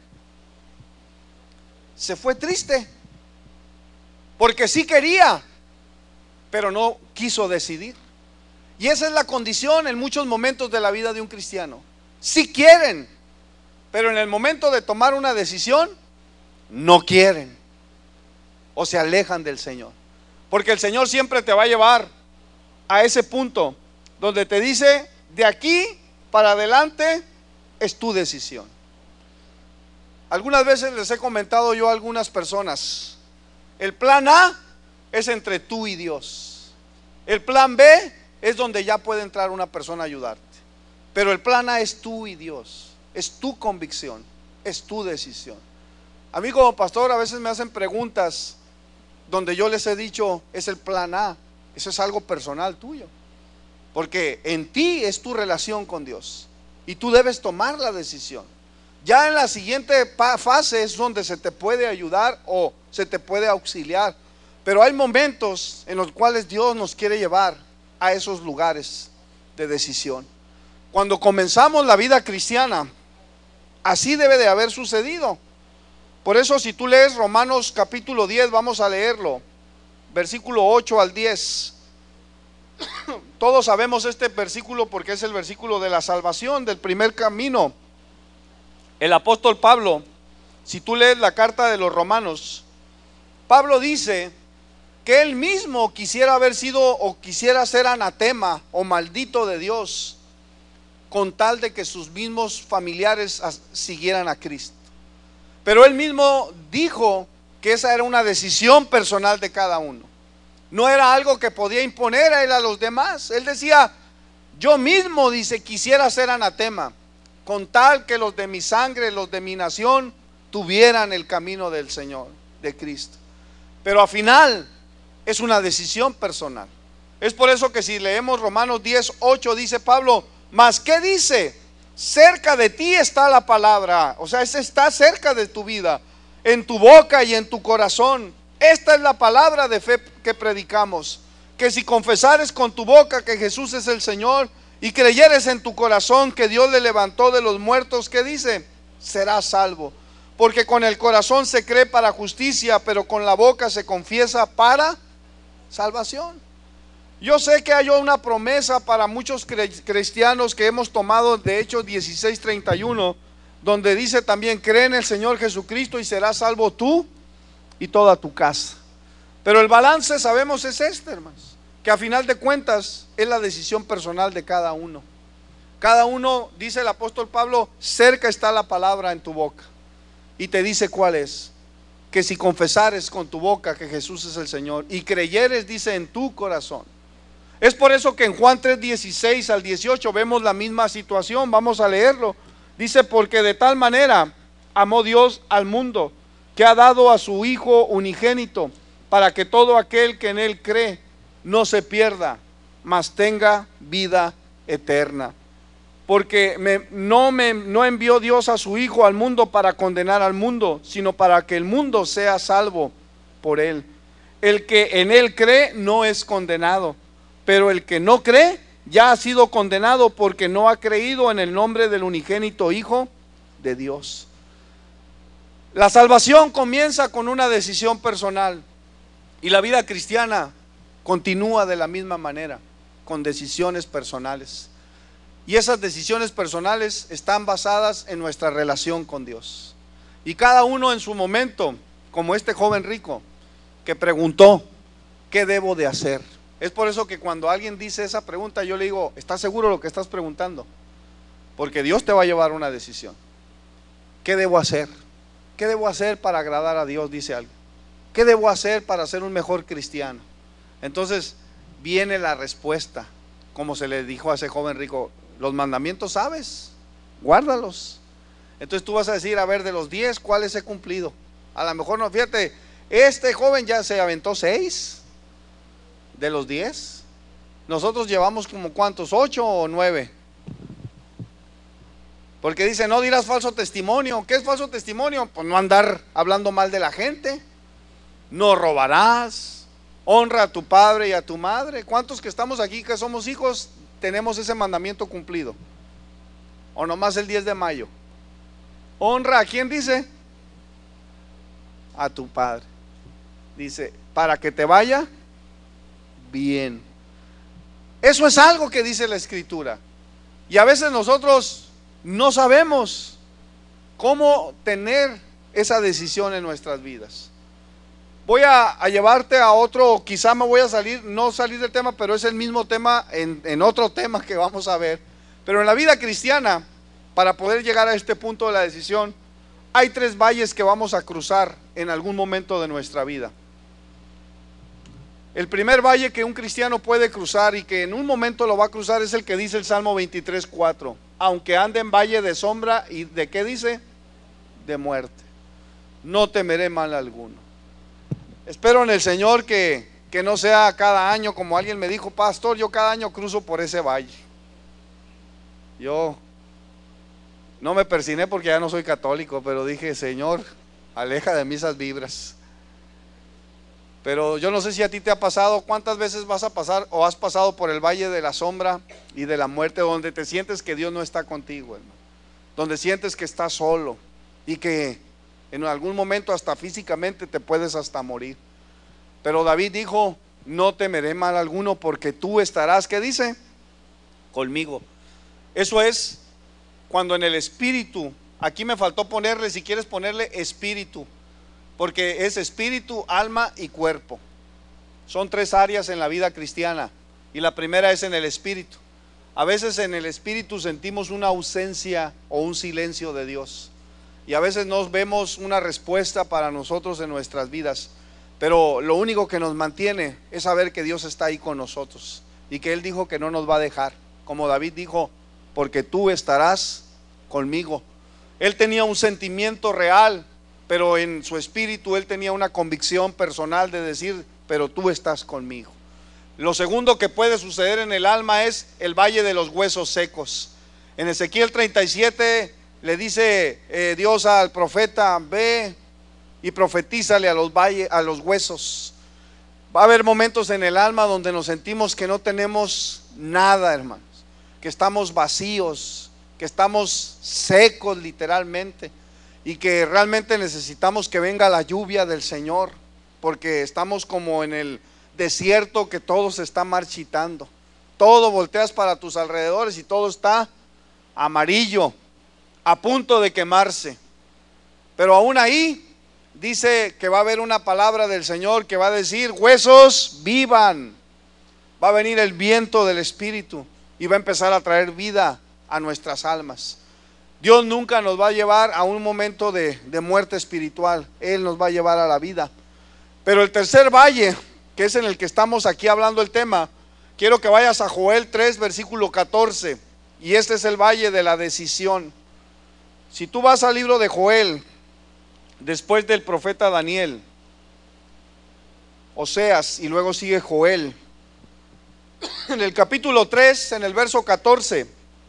Se fue triste, porque sí quería, pero no quiso decidir. Y esa es la condición en muchos momentos de la vida de un cristiano. Sí quieren, pero en el momento de tomar una decisión, no quieren, o se alejan del Señor. Porque el Señor siempre te va a llevar a ese punto donde te dice: de aquí para adelante es tu decisión. Algunas veces les he comentado yo a algunas personas: el plan A es entre tú y Dios. El plan B es donde ya puede entrar una persona a ayudarte. Pero el plan A es tú y Dios. Es tu convicción, es tu decisión. A mí como pastor a veces me hacen preguntas donde yo les he dicho: es el plan A. Eso es algo personal tuyo, porque en ti es tu relación con Dios y tú debes tomar la decisión. Ya en la siguiente fase es donde se te puede ayudar o se te puede auxiliar. Pero hay momentos en los cuales Dios nos quiere llevar a esos lugares de decisión. Cuando comenzamos la vida cristiana, así debe de haber sucedido. Por eso, si tú lees Romanos capítulo 10, vamos a leerlo, versículo 8 al 10. Todos sabemos este versículo porque es el versículo de la salvación, del primer camino. El apóstol Pablo, si tú lees la carta de los Romanos, Pablo dice que él mismo quisiera haber sido o quisiera ser anatema o maldito de Dios, con tal de que sus mismos familiares siguieran a Cristo. Pero él mismo dijo que esa era una decisión personal de cada uno. No era algo que podía imponer a él a los demás. Él decía: yo mismo, dice, quisiera ser anatema, con tal que los de mi sangre, los de mi nación, tuvieran el camino del Señor, de Cristo. Pero al final es una decisión personal. Es por eso que si leemos Romanos 10, 8, dice Pablo: mas ¿qué dice? Cerca de ti está la palabra. O sea, está cerca de tu vida, en tu boca y en tu corazón. Esta es la palabra de fe que predicamos: que si confesares con tu boca que Jesús es el Señor y creyeres en tu corazón que Dios le levantó de los muertos, ¿qué dice? Serás salvo. Porque con el corazón se cree para justicia, pero con la boca se confiesa para salvación. Yo sé que hay una promesa para muchos cristianos que hemos tomado de Hechos 16:31, donde dice también: cree en el Señor Jesucristo y serás salvo tú y toda tu casa. Pero el balance, sabemos, es este, hermanos. que a final de cuentas es la decisión personal de cada uno. Cada uno, dice el apóstol Pablo, cerca está la palabra en tu boca, y te dice cuál es: que si confesares con tu boca que Jesús es el Señor y creyeres, dice, en tu corazón. Es por eso que en Juan 3:16 al 18 vemos la misma situación. Vamos a leerlo. Dice: porque de tal manera amó Dios al mundo, que ha dado a su Hijo unigénito, para que todo aquel que en Él cree no se pierda, mas tenga vida eterna. Porque no envió Dios a su Hijo al mundo para condenar al mundo, sino para que el mundo sea salvo por Él. El que en Él cree no es condenado, pero el que no cree ya ha sido condenado, porque no ha creído en el nombre del unigénito Hijo de Dios. La salvación comienza con una decisión personal, y la vida cristiana continúa de la misma manera, con decisiones personales. Y esas decisiones personales están basadas en nuestra relación con Dios. Y cada uno en su momento, como este joven rico que preguntó: ¿qué debo de hacer? Es por eso que cuando alguien dice esa pregunta, yo le digo: ¿estás seguro de lo que estás preguntando? Porque Dios te va a llevar a una decisión. ¿Qué debo hacer? ¿Qué debo hacer para agradar a Dios? Dice alguien. ¿Qué debo hacer para ser un mejor cristiano? Entonces viene la respuesta, como se le dijo a ese joven rico: los mandamientos sabes, guárdalos. Entonces tú vas a decir: a ver, de los 10, ¿cuáles he cumplido? A lo mejor no, fíjate, este joven ya se aventó 6 de los 10. Nosotros llevamos como ¿cuántos? 8 o 9. Porque dice: no dirás falso testimonio. ¿Qué es falso testimonio? Pues no andar hablando mal de la gente. No robarás. Honra a tu padre y a tu madre. ¿Cuántos que estamos aquí que somos hijos tenemos ese mandamiento cumplido? ¿O nomás el 10 de mayo? Honra a quién, dice, a tu padre. Dice: para que te vaya bien. Eso es algo que dice la Escritura. Y a veces nosotros no sabemos cómo tener esa decisión en nuestras vidas. Voy a llevarte a otro, quizá me voy a salir, no salir del tema, pero es el mismo tema en otro tema que vamos a ver. Pero en la vida cristiana, para poder llegar a este punto de la decisión, hay 3 valles que vamos a cruzar en algún momento de nuestra vida. El primer valle que un cristiano puede cruzar, y que en un momento lo va a cruzar, es el que dice el Salmo 23:4: aunque ande en valle de sombra, ¿y de qué dice? De muerte, no temeré mal alguno. Espero en el Señor que no sea cada año, como alguien me dijo: pastor, yo cada año cruzo por ese valle. Yo no me persigné porque ya no soy católico, pero dije: Señor, aleja de mí esas vibras. Pero yo no sé si a ti te ha pasado. ¿Cuántas veces vas a pasar o has pasado por el valle de la sombra y de la muerte, donde te sientes que Dios no está contigo, hermano? Donde sientes que estás solo y que en algún momento hasta físicamente te puedes hasta morir. Pero David dijo: no temeré mal alguno, porque tú estarás, ¿qué dice? Conmigo. Eso es cuando en el espíritu, aquí me faltó ponerle, si quieres ponerle espíritu, porque es espíritu, alma y cuerpo. Son 3 áreas en la vida cristiana, y la primera es en el espíritu. A veces en el espíritu sentimos una ausencia o un silencio de Dios, y a veces no vemos una respuesta para nosotros en nuestras vidas, pero lo único que nos mantiene es saber que Dios está ahí con nosotros, y que Él dijo que no nos va a dejar, como David dijo: porque tú estarás conmigo. Él tenía un sentimiento real, pero en su espíritu él tenía una convicción personal de decir: pero tú estás conmigo. Lo segundo que puede suceder en el alma es el valle de los huesos secos. En Ezequiel 37 le dice Dios al profeta: ve y profetízale a los huesos. Va a haber momentos en el alma donde nos sentimos que no tenemos nada, hermanos, que estamos vacíos, que estamos secos literalmente, y que realmente necesitamos que venga la lluvia del Señor, porque estamos como en el desierto que todo se está marchitando. Todo volteas para tus alrededores y todo está amarillo, a punto de quemarse. Pero aún ahí dice que va a haber una palabra del Señor que va a decir: huesos vivan. va a venir el viento del Espíritu y va a empezar a traer vida a nuestras almas. Dios nunca nos va a llevar a un momento de muerte espiritual. Él nos va a llevar a la vida. Pero el tercer valle, que es en el que estamos aquí hablando el tema, quiero que vayas a Joel 3, versículo 14. Y este es el valle de la decisión. Si tú vas al libro de Joel, después del profeta Daniel, Oseas, y luego sigue Joel, en el capítulo 3, en el verso 14,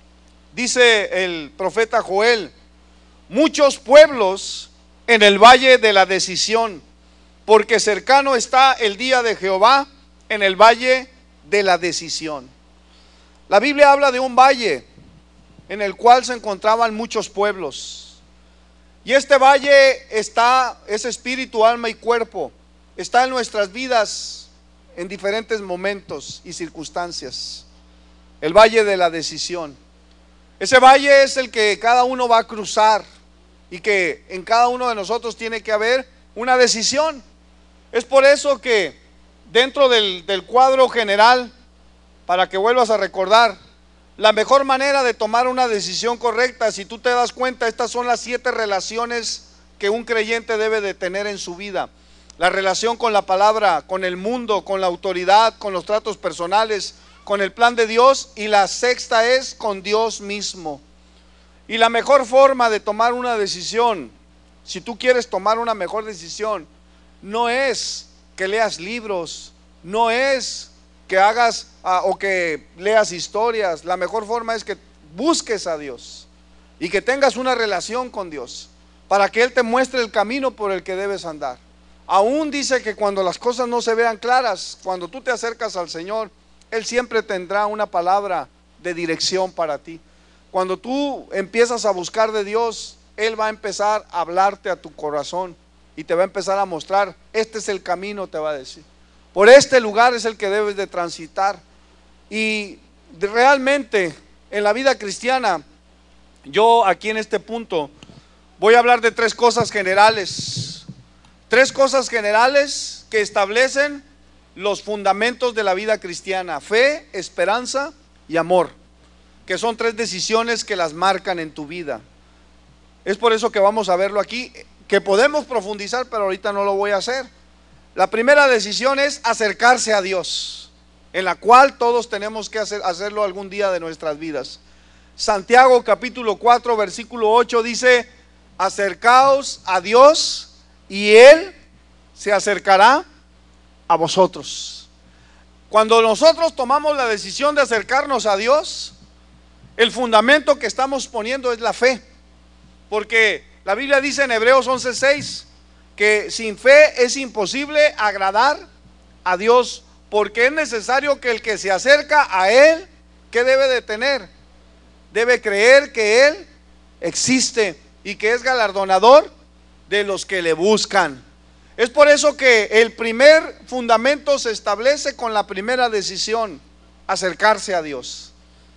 dice el profeta Joel: muchos pueblos en el valle de la decisión, porque cercano está el día de Jehová en el valle de la decisión. La Biblia habla de un valle en el cual se encontraban muchos pueblos, y este valle es espíritu, alma y cuerpo. Está en nuestras vidas en diferentes momentos y circunstancias. El valle de la decisión. Ese valle es el que cada uno va a cruzar, y que en cada uno de nosotros tiene que haber una decisión. Es por eso que dentro del cuadro general, para que vuelvas a recordar, la mejor manera de tomar una decisión correcta, si tú te das cuenta, estas son las 7 relaciones que un creyente debe de tener en su vida. La relación con la palabra, con el mundo, con la autoridad, con los tratos personales, con el plan de Dios, y la sexta es con Dios mismo. Y la mejor forma de tomar una decisión, si tú quieres tomar una mejor decisión, no es que leas libros, no es que hagas o que leas historias. La mejor forma es que busques a Dios y que tengas una relación con Dios, para que Él te muestre el camino por el que debes andar. Aún dice que cuando las cosas no se vean claras, cuando tú te acercas al Señor, Él siempre tendrá una palabra de dirección para ti. Cuando tú empiezas a buscar de Dios, Él va a empezar a hablarte a tu corazón y te va a empezar a mostrar: este es el camino, te va a decir. Por este lugar es el que debes de transitar. Y realmente en la vida cristiana, yo aquí en este punto voy a hablar de 3 cosas generales. 3 cosas generales que establecen los fundamentos de la vida cristiana: fe, esperanza y amor, que son 3 decisiones que las marcan en tu vida. Es por eso que vamos a verlo aquí, que podemos profundizar, pero ahorita no lo voy a hacer. La primera decisión es acercarse a Dios, en la cual todos tenemos que hacerlo algún día de nuestras vidas. Santiago capítulo 4 versículo 8 dice: acercaos a Dios y Él se acercará a vosotros. Cuando nosotros tomamos la decisión de acercarnos a Dios, el fundamento que estamos poniendo es la fe, porque la Biblia dice en Hebreos 11:6 que sin fe es imposible agradar a Dios, porque es necesario que el que se acerca a Él, ¿qué debe de tener? Debe creer que Él existe y que es galardonador de los que le buscan. Es por eso que el primer fundamento se establece con la primera decisión: acercarse a Dios.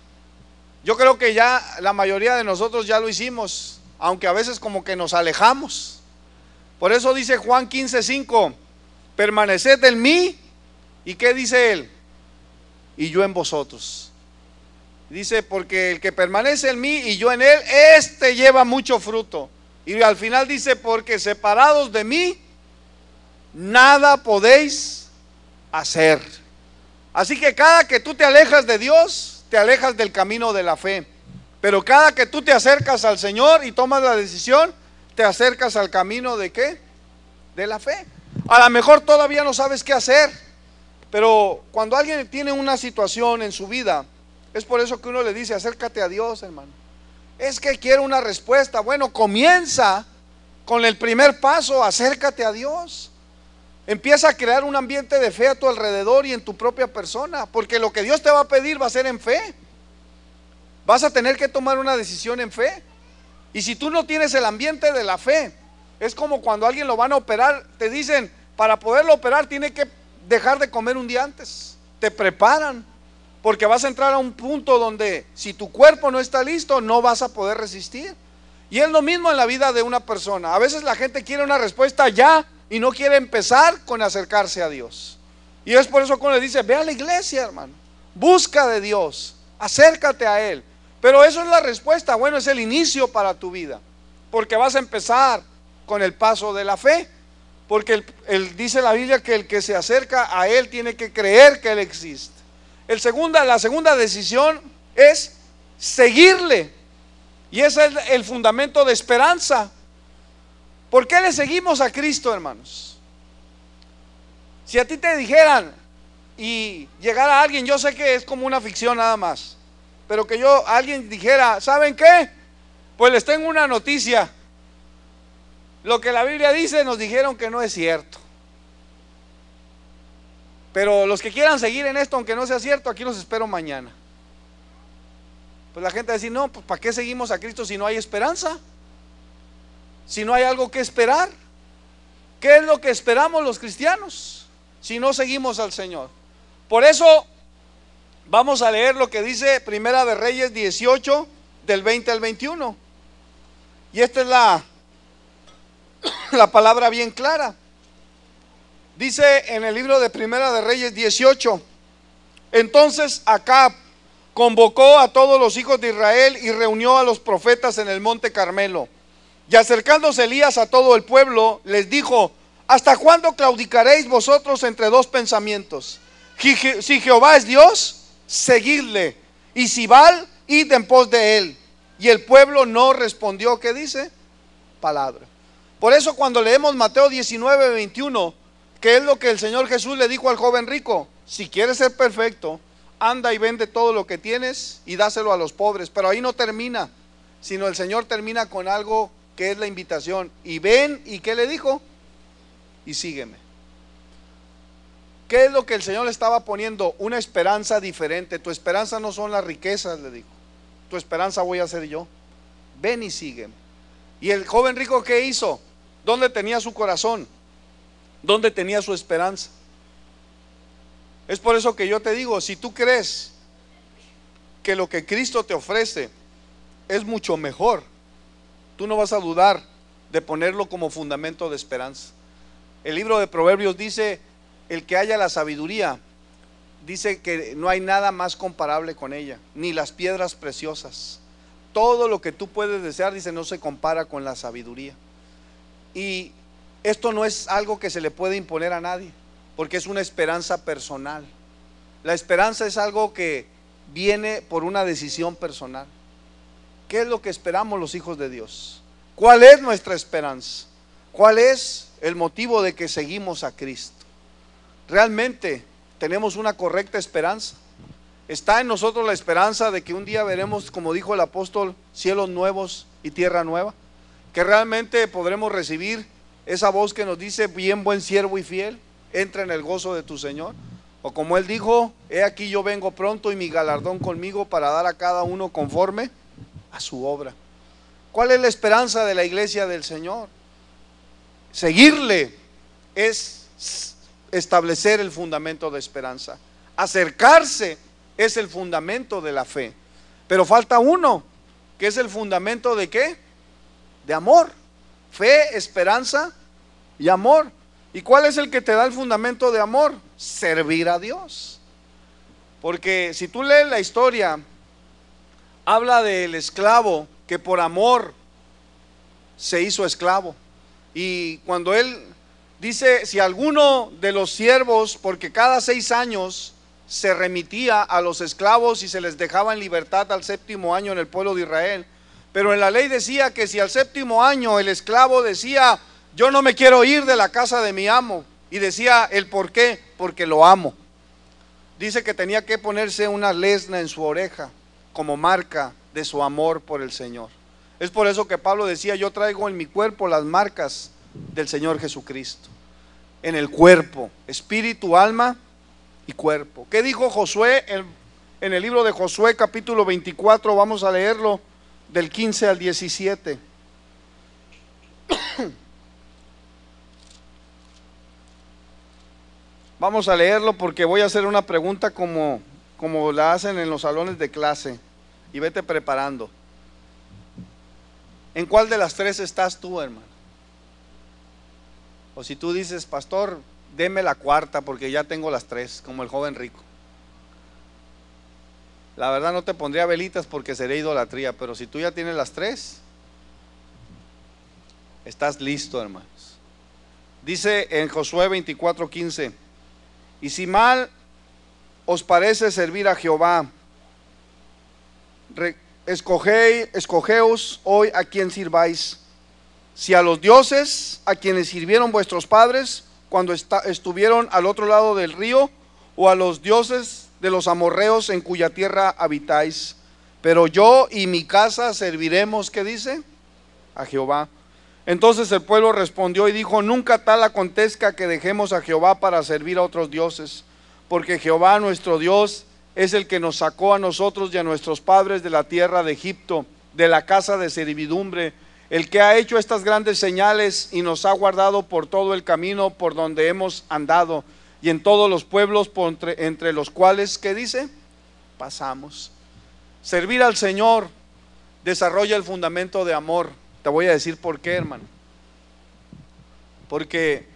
Yo creo que ya la mayoría de nosotros ya lo hicimos, aunque a veces como que nos alejamos. Por eso dice Juan 15:5: permaneced en mí, ¿y qué dice Él? Y yo en vosotros. Dice: porque el que permanece en mí y yo en Él, este lleva mucho fruto. Y al final dice: porque separados de mí, nada podéis hacer. Así que cada que tú te alejas de Dios, te alejas del camino de la fe. Pero cada que tú te acercas al Señor y tomas la decisión, te acercas al camino ¿de qué? De la fe. A lo mejor todavía no sabes qué hacer, pero cuando alguien tiene una situación en su vida, es por eso que uno le dice: acércate a Dios, hermano. Es que quiero una respuesta. Bueno, comienza con el primer paso: acércate a Dios. Empieza a crear un ambiente de fe a tu alrededor y en tu propia persona, porque lo que Dios te va a pedir va a ser en fe. Vas a tener que tomar una decisión en fe. Y si tú no tienes el ambiente de la fe, es como cuando a alguien lo van a operar, te dicen: para poderlo operar tiene que dejar de comer un día antes. Te preparan, porque vas a entrar a un punto donde si tu cuerpo no está listo, no vas a poder resistir. Y es lo mismo en la vida de una persona. A veces la gente quiere una respuesta ya y no quiere empezar con acercarse a Dios. Y es por eso que le dice, ve a la iglesia, hermano, busca de Dios, acércate a Él. Pero eso es la respuesta, bueno, es el inicio para tu vida, porque vas a empezar con el paso de la fe, porque dice la Biblia que el que se acerca a Él tiene que creer que Él existe. La segunda decisión es seguirle, y ese es el fundamento de esperanza. ¿Por qué le seguimos a Cristo, hermanos? Si a ti te dijeran y llegara alguien, yo sé que es como una ficción nada más, pero que alguien dijera, ¿saben qué? Pues les tengo una noticia. Lo que la Biblia dice nos dijeron que no es cierto. Pero los que quieran seguir en esto, aunque no sea cierto, aquí los espero mañana. Pues la gente va a decir, no, pues ¿para qué seguimos a Cristo si no hay esperanza? Si no hay algo que esperar. ¿Qué es lo que esperamos los cristianos si no seguimos al Señor? Por eso vamos a leer lo que dice Primera de Reyes 18, del 20 al 21. Y esta es la palabra bien clara. Dice en el libro de Primera de Reyes 18: entonces Acab convocó a todos los hijos de Israel y reunió a los profetas en el monte Carmelo. Y acercándose Elías a todo el pueblo, les dijo: ¿hasta cuándo claudicaréis vosotros entre dos pensamientos? Si Jehová es Dios, seguidle, y si Baal, id en pos de él. Y el pueblo no respondió, ¿qué dice? Palabra. Por eso cuando leemos Mateo 19, 21, ¿qué es lo que el Señor Jesús le dijo al joven rico? Si quieres ser perfecto, anda y vende todo lo que tienes y dáselo a los pobres. Pero ahí no termina, sino el Señor termina con algo que es la invitación. Y ven, ¿y qué le dijo? Y sígueme. ¿Qué es lo que el Señor le estaba poniendo? Una esperanza diferente. Tu esperanza no son las riquezas, le dijo. Tu esperanza voy a ser yo. Ven y sígueme. ¿Y el joven rico qué hizo? ¿Dónde tenía su corazón? ¿Dónde tenía su esperanza? Es por eso que yo te digo, si tú crees que lo que Cristo te ofrece es mucho mejor, tú no vas a dudar de ponerlo como fundamento de esperanza. El libro de Proverbios dice: el que haya la sabiduría, dice que no hay nada más comparable con ella, ni las piedras preciosas. Todo lo que tú puedes desear, dice, no se compara con la sabiduría. Y esto no es algo que se le puede imponer a nadie, porque es una esperanza personal. La esperanza es algo que viene por una decisión personal. ¿Qué es lo que esperamos los hijos de Dios? ¿Cuál es nuestra esperanza? ¿Cuál es el motivo de que seguimos a Cristo? ¿Realmente tenemos una correcta esperanza? ¿Está en nosotros la esperanza de que un día veremos, como dijo el apóstol, cielos nuevos y tierra nueva? ¿Que realmente podremos recibir esa voz que nos dice: bien, buen siervo y fiel, entra en el gozo de tu Señor? O como él dijo: he aquí yo vengo pronto y mi galardón conmigo para dar a cada uno conforme a su obra. ¿Cuál es la esperanza de la iglesia del Señor? Seguirle es establecer el fundamento de esperanza. Acercarse es el fundamento de la fe. Pero falta uno, que es el fundamento de ¿qué? De amor. Fe, esperanza y amor. ¿Y cuál es el que te da el fundamento de amor? Servir a Dios. Porque si tú lees la historia, habla del esclavo que por amor se hizo esclavo. Y cuando él dice: si alguno de los siervos, porque cada 6 años se remitía a los esclavos y se les dejaba en libertad al 7º año en el pueblo de Israel, pero en la ley decía que si al 7º año el esclavo decía: yo no me quiero ir de la casa de mi amo, y decía el por qué: porque lo amo, dice que tenía que ponerse una lesna en su oreja como marca de su amor por el Señor. Es por eso que Pablo decía: yo traigo en mi cuerpo las marcas del Señor Jesucristo. En el cuerpo, espíritu, alma y cuerpo. ¿Qué dijo Josué en el libro de Josué capítulo 24? Vamos a leerlo del 15 al 17. Vamos a leerlo porque voy a hacer una pregunta como la hacen en los salones de clase, y vete preparando. ¿En cuál de las tres estás tú, hermano? O si tú dices: pastor, deme la cuarta porque ya tengo las tres, como el joven rico. La verdad no te pondría velitas porque sería idolatría, pero si tú ya tienes las tres, estás listo, hermanos. Dice en Josué 24:15, y si mal os parece servir a Jehová, escogeos hoy a quien sirváis, si a los dioses a quienes sirvieron vuestros padres cuando estuvieron al otro lado del río, o a los dioses de los amorreos en cuya tierra habitáis. Pero yo y mi casa serviremos, ¿qué dice? A Jehová. Entonces el pueblo respondió y dijo, nunca tal acontezca que dejemos a Jehová para servir a otros dioses, porque Jehová nuestro Dios es el que nos sacó a nosotros y a nuestros padres de la tierra de Egipto, de la casa de servidumbre, el que ha hecho estas grandes señales y nos ha guardado por todo el camino por donde hemos andado y en todos los pueblos entre los cuales, ¿qué dice? Pasamos. Servir al Señor desarrolla el fundamento de amor. Te voy a decir por qué, hermano. Porque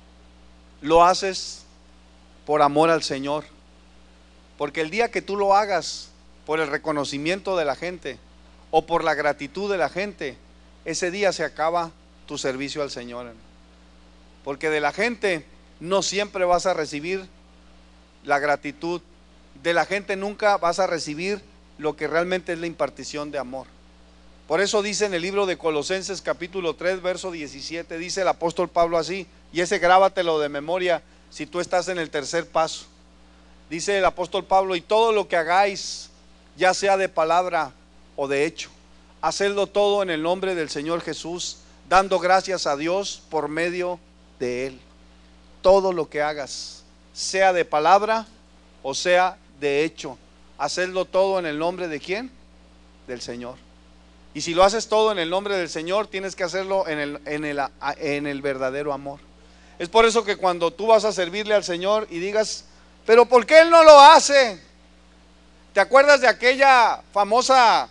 lo haces por amor al Señor. Porque el día que tú lo hagas por el reconocimiento de la gente o por la gratitud de la gente, ese día se acaba tu servicio al Señor, hermano. Porque de la gente no siempre vas a recibir la gratitud. De la gente nunca vas a recibir lo que realmente es la impartición de amor. Por eso dice en el libro de Colosenses capítulo 3 verso 17, dice el apóstol Pablo así, y ese grábatelo de memoria si tú estás en el tercer paso. Dice el apóstol Pablo, y todo lo que hagáis, ya sea de palabra o de hecho, hacedlo todo en el nombre del Señor Jesús, dando gracias a Dios por medio de Él. Todo lo que hagas, sea de palabra o sea de hecho, hacedlo todo en el nombre de ¿quién? Del Señor. Y si lo haces todo en el nombre del Señor, tienes que hacerlo en el verdadero amor. Es por eso que cuando tú vas a servirle al Señor y digas, pero ¿por qué Él no lo hace? ¿Te acuerdas de aquella famosa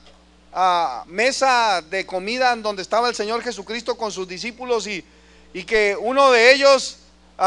mesa de comida en donde estaba el Señor Jesucristo con sus discípulos y que uno de ellos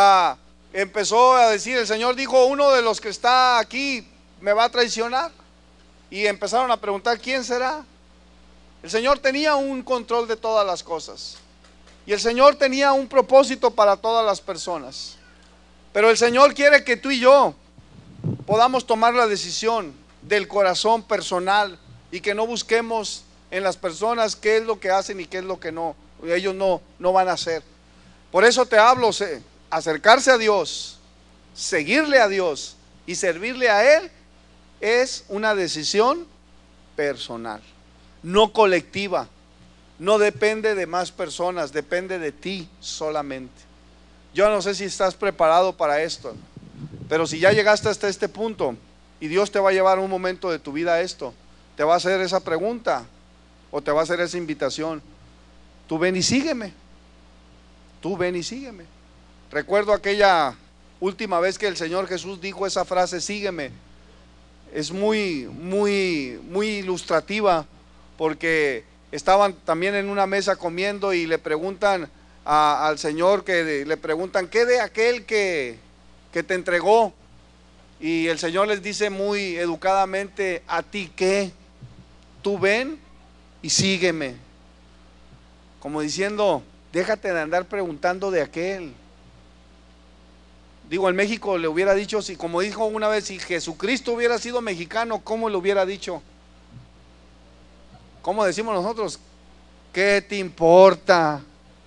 empezó a decir, el Señor dijo, uno de los que está aquí me va a traicionar? Y empezaron a preguntar, ¿quién será? El Señor tenía un control de todas las cosas y el Señor tenía un propósito para todas las personas, pero el Señor quiere que tú y yo podamos tomar la decisión del corazón personal y que no busquemos en las personas qué es lo que hacen y qué es lo que no, ellos no van a hacer. Por eso te hablo, acercarse a Dios, seguirle a Dios y servirle a Él es una decisión personal, no colectiva, no depende de más personas, depende de ti solamente. Yo no sé si estás preparado para esto, pero si ya llegaste hasta este punto y Dios te va a llevar un momento de tu vida a esto, te va a hacer esa pregunta o te va a hacer esa invitación. Tú ven y sígueme, tú ven y sígueme. Recuerdo aquella última vez que el Señor Jesús dijo esa frase, sígueme. Es muy ilustrativa, porque estaban también en una mesa comiendo y le preguntan al Señor, le preguntan, ¿qué de aquel que te entregó? Y el Señor les dice muy educadamente, ¿a ti qué? Tú ven y sígueme. Como diciendo, déjate de andar preguntando de aquel. Digo, en México le hubiera dicho, si como dijo una vez, si Jesucristo hubiera sido mexicano, ¿cómo le hubiera dicho? ¿Cómo decimos nosotros? ¿Qué te importa?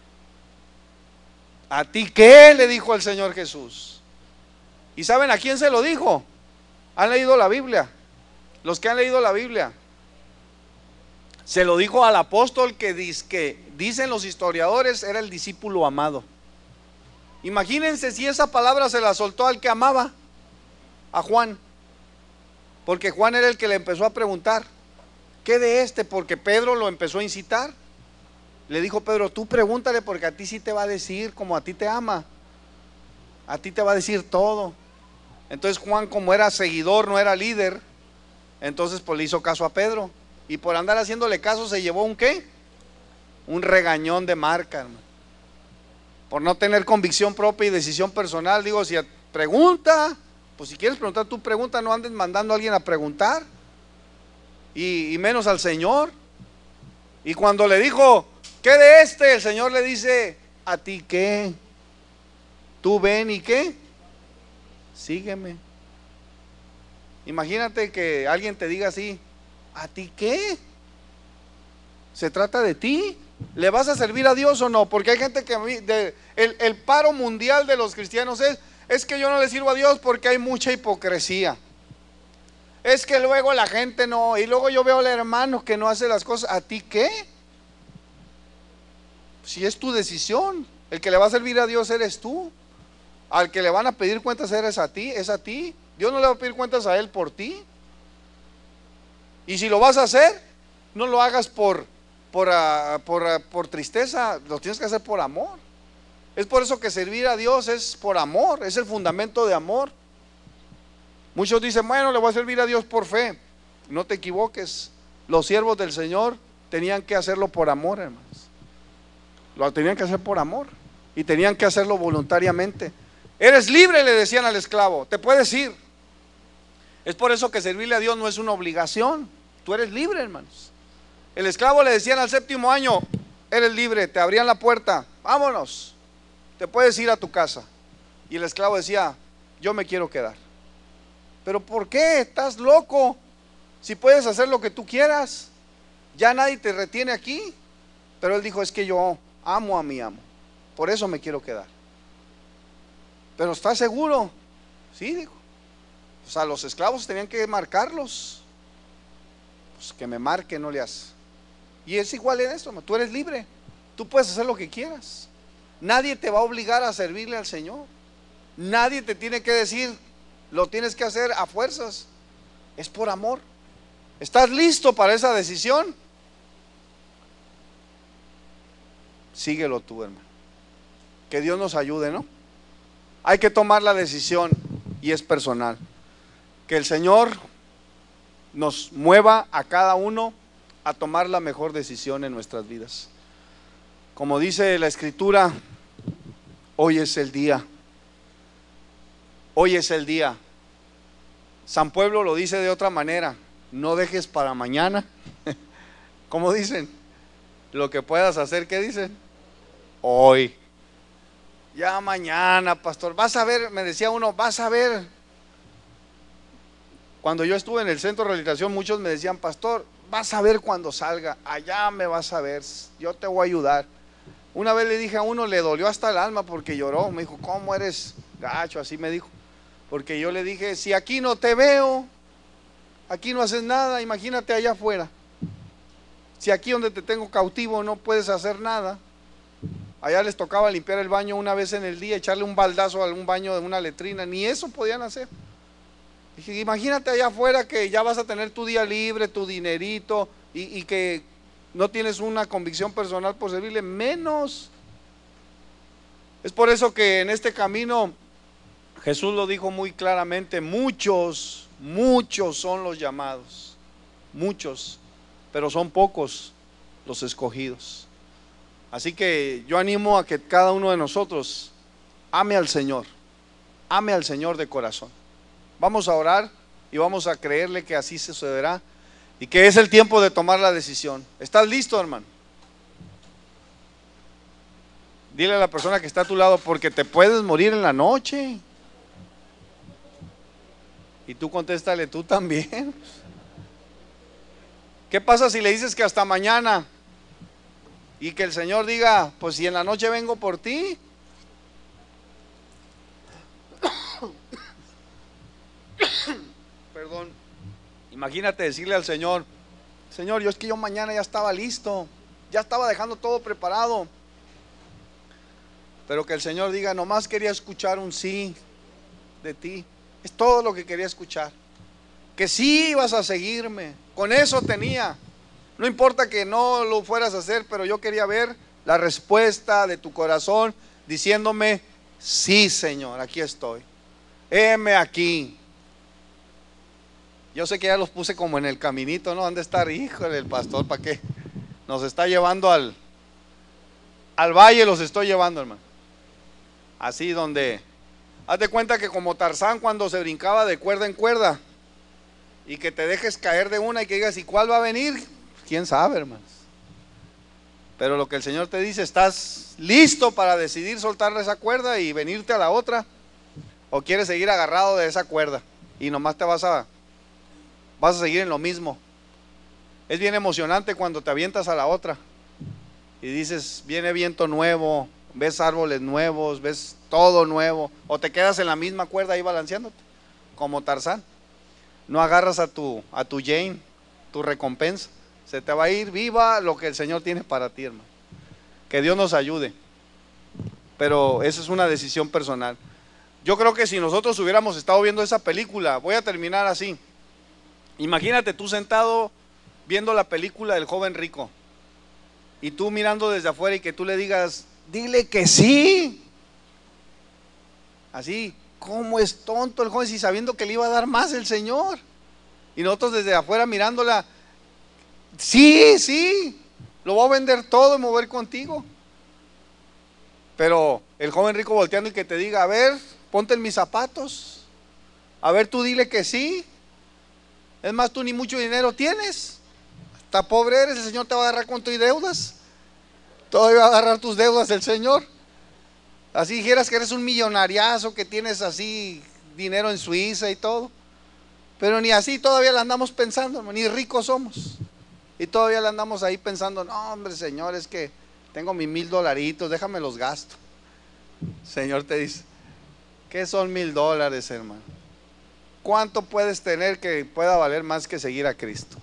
¿A ti qué? Le dijo el Señor Jesús. ¿Y saben a quién se lo dijo? ¿Han leído la Biblia? Los que han leído la Biblia. Se lo dijo al apóstol que dicen los historiadores era el discípulo amado. Imagínense si esa palabra se la soltó al que amaba, a Juan, porque Juan era el que le empezó a preguntar, ¿qué de este? Porque Pedro lo empezó a incitar. Le dijo Pedro, tú pregúntale porque a ti sí te va a decir, como a ti te ama, a ti te va a decir todo. Entonces Juan, como era seguidor, no era líder, entonces pues le hizo caso a Pedro, y por andar haciéndole caso se llevó un ¿qué? Un regañón de marca, hermano. por no tener convicción propia y decisión personal. Digo, si pregunta, pues si quieres preguntar, tú pregunta, no andes mandando a alguien a preguntar, y menos al Señor. Y cuando le dijo, ¿qué de este? El Señor le dice, ¿a ti qué? Tú ven y ¿qué? Sígueme. Imagínate que alguien te diga así, ¿a ti qué? Se trata de ti. ¿Le vas a servir a Dios o no? Porque hay gente que el paro mundial de los cristianos es que yo no le sirvo a Dios porque hay mucha hipocresía. Es que luego la gente no, y luego yo veo al hermano que no hace las cosas. ¿A ti qué? Si es tu decisión. El que le va a servir a Dios eres tú. Al que le van a pedir cuentas es a ti, es a ti. Dios no le va a pedir cuentas a él por ti. Y si lo vas a hacer, no lo hagas por tristeza, lo tienes que hacer por amor. Es por eso que servir a Dios es por amor, es el fundamento de amor. Muchos dicen, bueno, le voy a servir a Dios por fe. No te equivoques, los siervos del Señor tenían que hacerlo por amor, hermanos. Lo tenían que hacer por amor y tenían que hacerlo voluntariamente. Eres libre, le decían al esclavo, te puedes ir. Es por eso que servirle a Dios no es una obligación. Tú eres libre, hermanos. El esclavo le decían al 7º año, eres libre, te abrían la puerta, vámonos, te puedes ir a tu casa. Y el esclavo decía, yo me quiero quedar. ¿Pero por qué? ¿Estás loco? Si puedes hacer lo que tú quieras, ya nadie te retiene aquí. Pero él dijo, es que yo amo a mi amo, por eso me quiero quedar. ¿Pero estás seguro? Sí, dijo. O sea, los esclavos tenían que marcarlos. Pues que me marque, no le hace. Y es igual en esto, tú eres libre, tú puedes hacer lo que quieras. Nadie te va a obligar a servirle al Señor. Nadie te tiene que decir, lo tienes que hacer a fuerzas. Es por amor. ¿Estás listo para esa decisión? Síguelo tú, hermano. Que Dios nos ayude, ¿no? Hay que tomar la decisión y es personal. Que el Señor nos mueva a cada uno a tomar la mejor decisión en nuestras vidas. Como dice la Escritura, hoy es el día. Hoy es el día. San Pueblo lo dice de otra manera, no dejes para mañana. ¿Cómo dicen? Lo que puedas hacer, ¿qué dicen? Hoy. Ya mañana, pastor, vas a ver, me decía uno, vas a ver. Cuando yo estuve en el centro de rehabilitación, muchos me decían, pastor, vas a ver cuando salga, allá me vas a ver, yo te voy a ayudar. Una vez le dije a uno, le dolió hasta el alma porque lloró, me dijo, ¿cómo eres gacho? Así me dijo, porque yo le dije, si aquí no te veo, aquí no haces nada, imagínate allá afuera. Si aquí donde te tengo cautivo no puedes hacer nada. Allá les tocaba limpiar el baño una vez en el día, echarle un baldazo a algún baño de una letrina, ni eso podían hacer. Dije, imagínate allá afuera que ya vas a tener tu día libre, tu dinerito, y que no tienes una convicción personal por servirle, menos. Es por eso que en este camino Jesús lo dijo muy claramente, muchos son los llamados, muchos, pero son pocos los escogidos. Así que yo animo a que cada uno de nosotros ame al Señor de corazón. Vamos a orar y vamos a creerle que así sucederá y que es el tiempo de tomar la decisión. ¿Estás listo, hermano? Dile a la persona que está a tu lado, porque te puedes morir en la noche. Y tú contéstale, tú también. ¿Qué pasa si le dices que hasta mañana? Y que el Señor diga, pues si en la noche vengo por ti. Perdón. Imagínate decirle al Señor, Señor, es que yo mañana ya estaba listo, ya estaba dejando todo preparado. Pero que el Señor diga, nomás quería escuchar un sí de ti. Es todo lo que quería escuchar. Que sí ibas a seguirme. Con eso tenía. No importa que no lo fueras a hacer, pero yo quería ver la respuesta de tu corazón diciéndome, sí, Señor, aquí estoy. Heme aquí. Yo sé que ya los puse como en el caminito, ¿no? Han de estar, híjole, el pastor, ¿para qué? Nos está llevando al valle, los estoy llevando, hermano. Así donde, haz de cuenta que como Tarzán cuando se brincaba de cuerda en cuerda, y que te dejes caer de una y que digas, ¿y cuál va a venir? ¿Quién sabe, hermanos? Pero lo que el Señor te dice, ¿estás listo para decidir soltarle esa cuerda y venirte a la otra? ¿O quieres seguir agarrado de esa cuerda y nomás te vas a seguir en lo mismo? Es bien emocionante cuando te avientas a la otra y dices, viene viento nuevo, ves árboles nuevos, ves todo nuevo, o te quedas en la misma cuerda ahí balanceándote, como Tarzán. No agarras a tu Jane, tu recompensa. Se te va a ir viva lo que el Señor tiene para ti, hermano. Que Dios nos ayude. Pero esa es una decisión personal. Yo creo que si nosotros hubiéramos estado viendo esa película, voy a terminar así. Imagínate tú sentado viendo la película del joven rico y tú mirando desde afuera y que tú le digas, dile que sí. Así, ¿cómo es tonto el joven si sabiendo que le iba a dar más el Señor? Y nosotros desde afuera mirándola, sí, sí, lo voy a vender todo y me voy a ir contigo. Pero el joven rico volteando y que te diga, a ver, ponte en mis zapatos, a ver, tú dile que sí. Es más, tú ni mucho dinero tienes, hasta pobre eres, el Señor te va a agarrar con tus deudas. Todavía va a agarrar tus deudas el Señor. Así dijeras que eres un millonariazo, que tienes así dinero en Suiza y todo. Pero ni así todavía la andamos pensando, ni ricos somos. Y todavía la andamos ahí pensando, no hombre Señor, es que tengo mis $1000, déjame los gasto. Señor te dice, ¿qué son $1000, hermano? ¿Cuánto puedes tener que pueda valer más que seguir a Cristo?